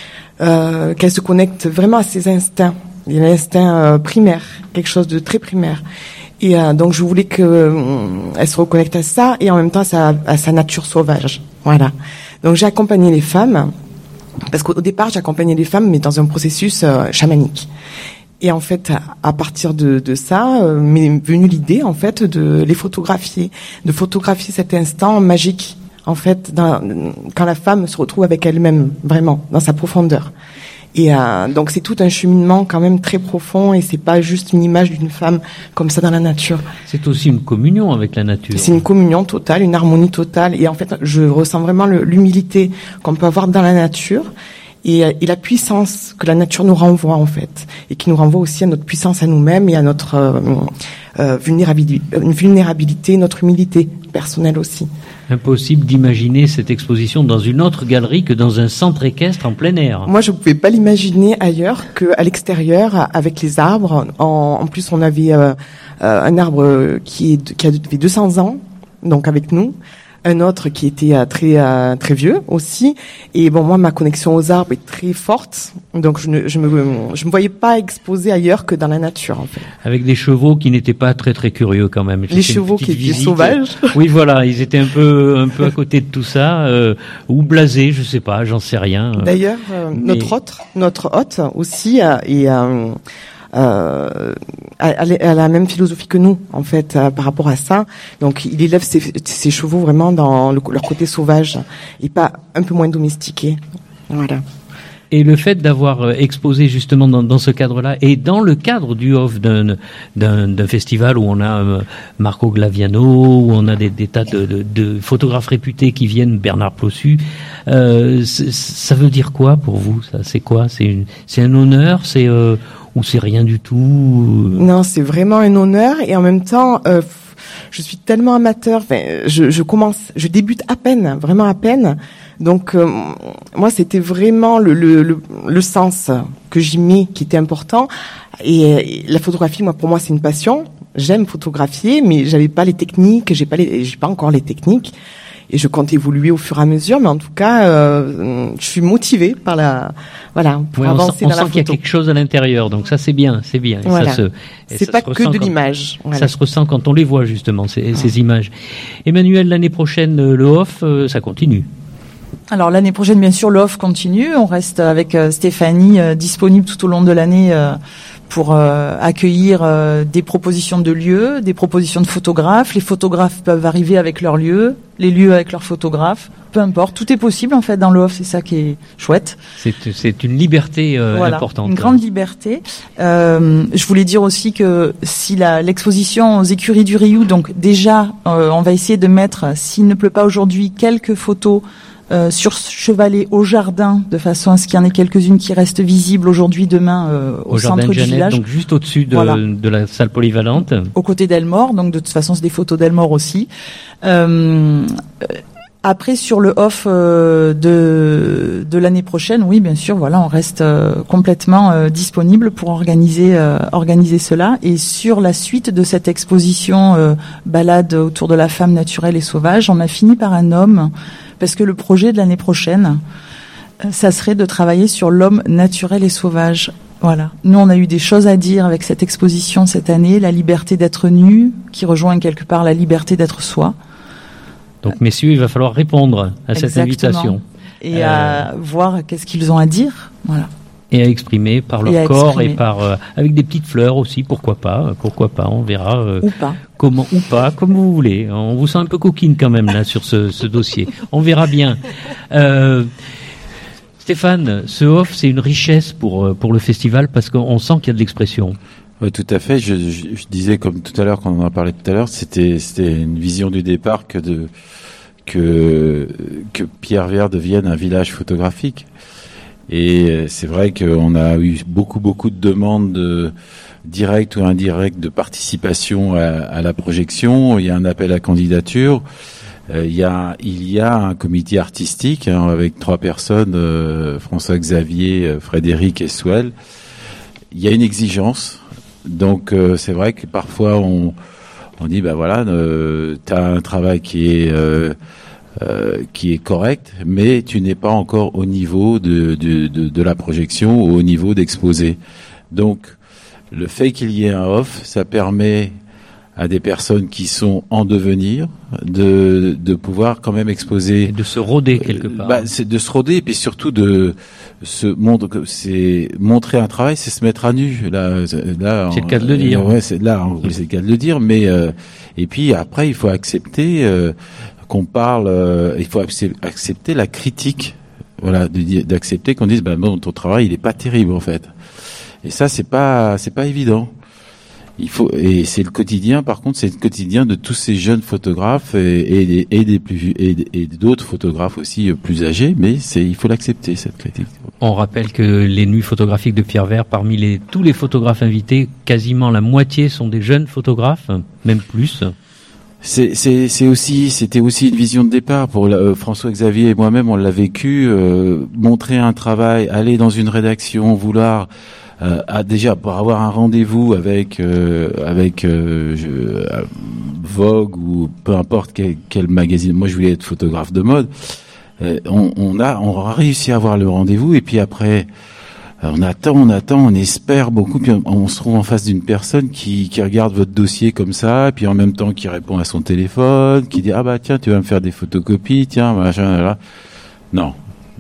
euh, qu'elle se connecte vraiment à ses instincts, l'instinct euh, primaire, quelque chose de très primaire. Et euh, donc je voulais que euh, elle se reconnecte à ça et en même temps à sa, à sa nature sauvage. Voilà. Donc j'ai accompagné les femmes parce qu'au départ, j'accompagnais les femmes, mais dans un processus euh, chamanique. Et en fait, à partir de, de ça, euh, m'est venue l'idée, en fait, de les photographier, de photographier cet instant magique, en fait, dans, quand la femme se retrouve avec elle-même, vraiment, dans sa profondeur. Et euh, donc, c'est tout un cheminement quand même très profond, et c'est pas juste une image d'une femme comme ça dans la nature. C'est aussi une communion avec la nature. C'est une communion totale, une harmonie totale, et en fait, je ressens vraiment le, l'humilité qu'on peut avoir dans la nature. Et, et la puissance que la nature nous renvoie en fait, et qui nous renvoie aussi à notre puissance à nous-mêmes et à notre euh, euh, vulnérabilité, vulnérabilité, notre humilité personnelle aussi. Impossible d'imaginer cette exposition dans une autre galerie que dans un centre équestre en plein air. Moi, je ne pouvais pas l'imaginer ailleurs qu'à l'extérieur, avec les arbres. En, en plus, on avait euh, euh, un arbre qui, est, qui avait deux cents ans, donc avec nous. Un autre qui était euh, très euh, très vieux aussi, et bon, moi ma connexion aux arbres est très forte, donc je ne je me je me voyais pas exposée ailleurs que dans la nature en fait. Avec des chevaux qui n'étaient pas très très curieux quand même. Les chevaux qui étaient sauvages. Oui, voilà, ils étaient un peu un peu à côté de tout ça, euh, ou blasés, je sais pas, j'en sais rien. D'ailleurs, euh, Mais... notre hôte, notre hôte aussi euh, est euh, Euh, elle a la même philosophie que nous en fait euh, par rapport à ça. Donc il élève ses, ses chevaux vraiment dans le, leur côté sauvage et pas un peu moins domestiqué. Voilà. Et le fait d'avoir exposé justement dans, dans ce cadre-là, et dans le cadre du off d'un, d'un, d'un festival où on a euh, Marco Glaviano, où on a des, des tas de, de, de photographes réputés qui viennent, Bernard Plossu, euh, ça veut dire quoi pour vous ça? C'est quoi? C'est, une, c'est un honneur? C'est euh, ou c'est rien du tout? Non, c'est vraiment un honneur, et en même temps, euh, je suis tellement amateur. Enfin, je, je commence, je débute à peine, vraiment à peine. Donc euh, moi, c'était vraiment le, le, le, le sens que j'y mets qui était important. Et, et la photographie, moi, pour moi, c'est une passion. J'aime photographier, mais j'avais pas les techniques, j'ai pas les, j'ai pas encore les techniques. Et je compte évoluer au fur et à mesure, mais en tout cas, euh, je suis motivée par la, voilà, pour ouais, avancer on dans sent, la photo. On sent qu'il y a quelque chose à l'intérieur, donc ça c'est bien, c'est bien. Et voilà. ça se, c'est ça pas se que de quand, l'image. Voilà. Ça se ressent quand on les voit justement, ces, ces images. Emmanuel, l'année prochaine, le off, euh, ça continue. Alors l'année prochaine, bien sûr, le off continue. On reste avec euh, Stéphanie euh, disponible tout au long de l'année euh, pour euh, accueillir euh, des propositions de lieux, des propositions de photographes. Les photographes peuvent arriver avec leurs lieux, les lieux avec leurs photographes. Peu importe, tout est possible en fait dans le off. C'est ça qui est chouette. C'est, c'est une liberté euh, voilà, importante. Une grande liberté. Euh, je voulais dire aussi que si la, l'exposition aux écuries du Rioux, donc déjà, euh, on va essayer de mettre, s'il ne pleut pas aujourd'hui, quelques photos Euh, sur chevalet au jardin, de façon à ce qu'il y en ait quelques-unes qui restent visibles aujourd'hui, demain euh, au, au centre jardin de du Jeannette, village. Donc juste au-dessus de, voilà. de la salle polyvalente. Aux côtés d'Elmore, donc de toute façon c'est des photos d'Elmore aussi. Euh, après sur le off euh, de de l'année prochaine, oui bien sûr, voilà, on reste euh, complètement euh, disponible pour organiser euh, organiser cela. Et sur la suite de cette exposition euh, balade autour de la femme naturelle et sauvage, on a fini par un homme. Parce que le projet de l'année prochaine, ça serait de travailler sur l'homme naturel et sauvage. Voilà. Nous, on a eu des choses à dire avec cette exposition cette année, la liberté d'être nu, qui rejoint quelque part la liberté d'être soi. Donc, messieurs, il va falloir répondre à cette Exactement. invitation. Et euh... à voir qu'est-ce qu'ils ont à dire. Voilà. Et à exprimer par leur et corps exprimer. et par euh, avec des petites fleurs aussi, pourquoi pas, pourquoi pas, on verra. Euh, ou pas. Comment ou pas, comme vous voulez. On vous sent un peu coquine quand même là sur ce, ce dossier. On verra bien. Euh, Stéphane, ce off, c'est une richesse pour pour le festival parce qu'on sent qu'il y a de l'expression. Oui, tout à fait. Je, je, je disais comme tout à l'heure, quand on en a parlé tout à l'heure, c'était c'était une vision du départ que de que que Pierrevert devienne un village photographique. Et c'est vrai qu'on a eu beaucoup beaucoup de demandes de, directes ou indirectes de participation à, à la projection. Il y a un appel à candidature. Euh, il y a il y a un comité artistique hein, avec trois personnes, euh, François Xavier, euh, Frédéric et Souel. Il y a une exigence. Donc euh, c'est vrai que parfois on on dit bah voilà, euh, t'as un travail qui est euh, Euh, qui est correct, mais tu n'es pas encore au niveau de, de, de, de la projection ou au niveau d'exposé. Donc, le fait qu'il y ait un off, ça permet à des personnes qui sont en devenir, de, de pouvoir quand même exposer, et de se roder quelque part. Bah, c'est de se roder, et puis surtout de se montrer, c'est montrer un travail, c'est se mettre à nu. Là, là, c'est le cas de le dire. Ouais, c'est là, c'est le cas de le dire. Mais euh, et puis après, il faut accepter euh, qu'on parle. Euh, il faut accepter la critique. Voilà, d'accepter qu'on dise, ben bon, ton travail, il est pas terrible en fait. Et ça, c'est pas, c'est pas évident. Il faut, et c'est le quotidien. Par contre, c'est le quotidien de tous ces jeunes photographes et, et, des, et des plus et, et d'autres photographes aussi plus âgés. Mais c'est, il faut l'accepter, cette critique. On rappelle que les nuits photographiques de Pierre Vert, parmi les tous les photographes invités, quasiment la moitié sont des jeunes photographes, même plus. C'est, c'est, c'est aussi, c'était aussi une vision de départ pour euh, François Xavier et moi-même. On l'a vécu. Euh, montrer un travail, aller dans une rédaction, vouloir Euh, à déjà pour avoir un rendez-vous avec euh, avec euh, je, euh, Vogue ou peu importe quel, quel magazine. Moi, je voulais être photographe de mode. Euh, on, on a on a réussi à avoir le rendez-vous et puis après on attend, on attend, on espère beaucoup, puis on, on se trouve en face d'une personne qui qui regarde votre dossier comme ça, et puis en même temps qui répond à son téléphone, qui dit ah bah tiens tu vas me faire des photocopies, tiens machin là. Non,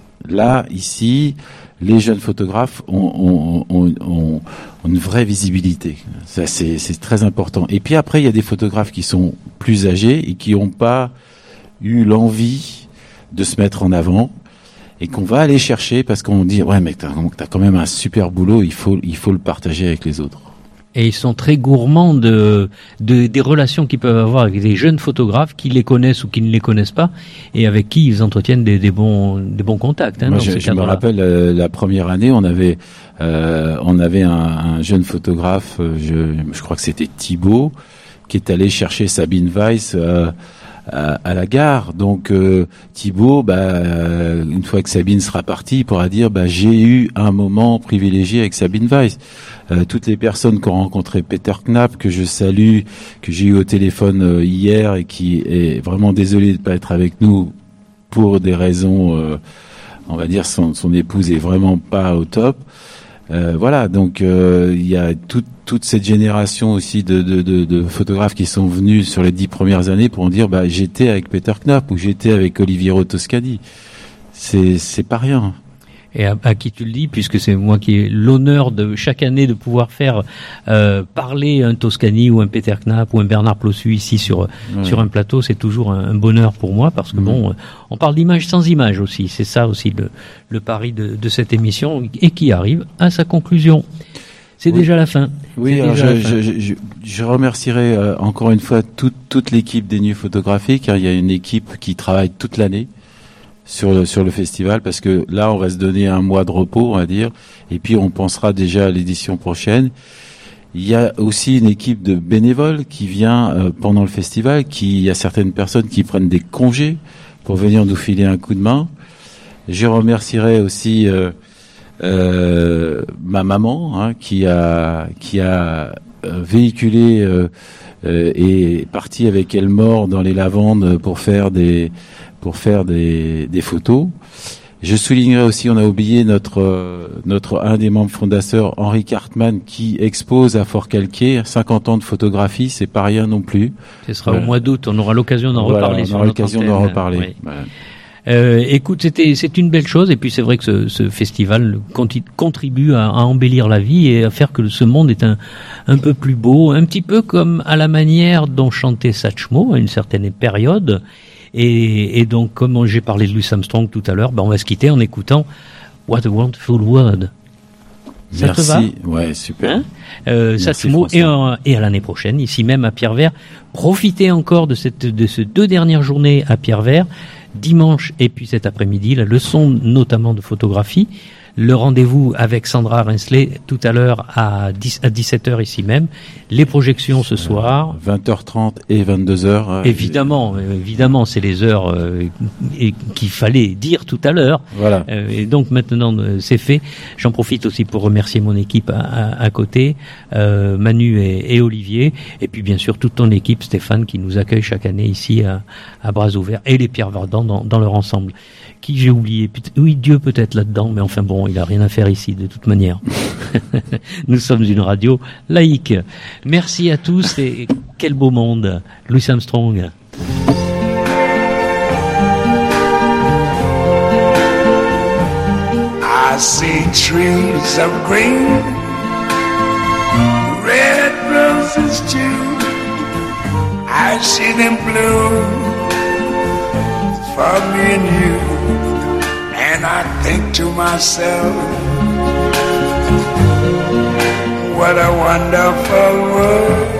là ici. Les jeunes photographes ont, ont, ont, ont, ont une vraie visibilité. Ça, c'est, c'est très important. Et puis après, il y a des photographes qui sont plus âgés et qui n'ont pas eu l'envie de se mettre en avant et qu'on va aller chercher parce qu'on dit ouais, mais t'as, t'as quand même un super boulot. Il faut, il faut le partager avec les autres. Et ils sont très gourmands de, de des relations qu'ils peuvent avoir avec des jeunes photographes qui les connaissent ou qui ne les connaissent pas et avec qui ils entretiennent des, des bons des bons contacts. Hein, Moi, dans je, ces je me rappelle euh, la première année, on avait euh, on avait un, un jeune photographe, euh, je, je crois que c'était Thibaut, qui est allé chercher Sabine Weiss euh, à, à la gare. Donc euh, Thibaut, bah, euh, une fois que Sabine sera partie, il pourra dire bah, j'ai eu un moment privilégié avec Sabine Weiss. Euh, toutes les personnes qui ont rencontré Peter Knapp, que je salue, que j'ai eu au téléphone euh, hier et qui est vraiment désolé de ne pas être avec nous pour des raisons, euh, on va dire, son, son épouse est vraiment pas au top. Euh, voilà, donc euh, il y a toute toute cette génération aussi de, de, de, de photographes qui sont venus sur les dix premières années pour dire bah j'étais avec Peter Knapp ou j'étais avec Oliviero Toscani. C'est c'est pas rien. Et à, à qui tu le dis, puisque c'est moi qui ai l'honneur de chaque année de pouvoir faire euh, parler un Toscani ou un Peter Knapp ou un Bernard Plossu ici sur ouais. sur un plateau, c'est toujours un, un bonheur pour moi parce que mmh. bon, on parle d'image sans image aussi, c'est ça aussi le, le pari de, de cette émission et qui arrive à sa conclusion. C'est oui. déjà la fin. Oui, alors je, je, je, je, je remercierai euh, encore une fois toute toute l'équipe des Nuits Photographiques. Car il y a une équipe qui travaille toute l'année sur le, sur le festival parce que là on va se donner un mois de repos on va dire et puis on pensera déjà à l'édition prochaine. Il y a aussi une équipe de bénévoles qui vient euh, pendant le festival, qui il y a certaines personnes qui prennent des congés pour venir nous filer un coup de main. Je remercierai aussi euh, euh, ma maman hein, qui a qui a euh, véhiculé euh, euh, et parti avec Elmore dans les lavandes pour faire des pour faire des, des photos. Je soulignerai aussi, on a oublié notre notre un des membres fondateurs, Henri Cartman, qui expose à Fort-Calquier cinquante ans de photographie, c'est pas rien non plus. Ce sera euh, au mois d'août, on aura l'occasion d'en voilà, reparler. On sur aura l'occasion d'en reparler. Oui. Voilà. Euh, écoute, c'était c'est une belle chose et puis c'est vrai que ce, ce festival contribue à, à embellir la vie et à faire que ce monde est un un peu plus beau, un petit peu comme à la manière dont chantait Satchmo à une certaine période. Et, et donc, comme j'ai parlé de Louis Armstrong tout à l'heure, ben on va se quitter en écoutant What a Wonderful World. Ça Merci. te va ? Ouais, super. Hein euh, Satchmo et, et à l'année prochaine, ici même à Pierre-Vert. Profitez encore de cette de ces deux dernières journées à Pierre-Vert, dimanche et puis cet après-midi, la leçon notamment de photographie. Le rendez-vous avec Sandra Rinsley tout à l'heure à, dix, à dix-sept heures ici même. Les projections ce soir. vingt heures trente et vingt-deux heures. Euh, évidemment, euh, évidemment, c'est les heures euh, et, qu'il fallait dire tout à l'heure. Voilà. Euh, et donc maintenant, euh, c'est fait. J'en profite aussi pour remercier mon équipe à, à, à côté, euh, Manu et, et Olivier. Et puis bien sûr toute ton équipe, Stéphane, qui nous accueille chaque année ici à, à bras ouverts. Et les Pierre Verdant dans, dans leur ensemble. Qui j'ai oublié? Oui, Dieu peut-être là-dedans, mais enfin bon, il a rien à faire ici de toute manière. Nous sommes une radio laïque. Merci à tous et Quel beau monde, Louis Armstrong. I see trees of green, red roses too. I see them bloom for me and you. And I think to myself, what a wonderful world.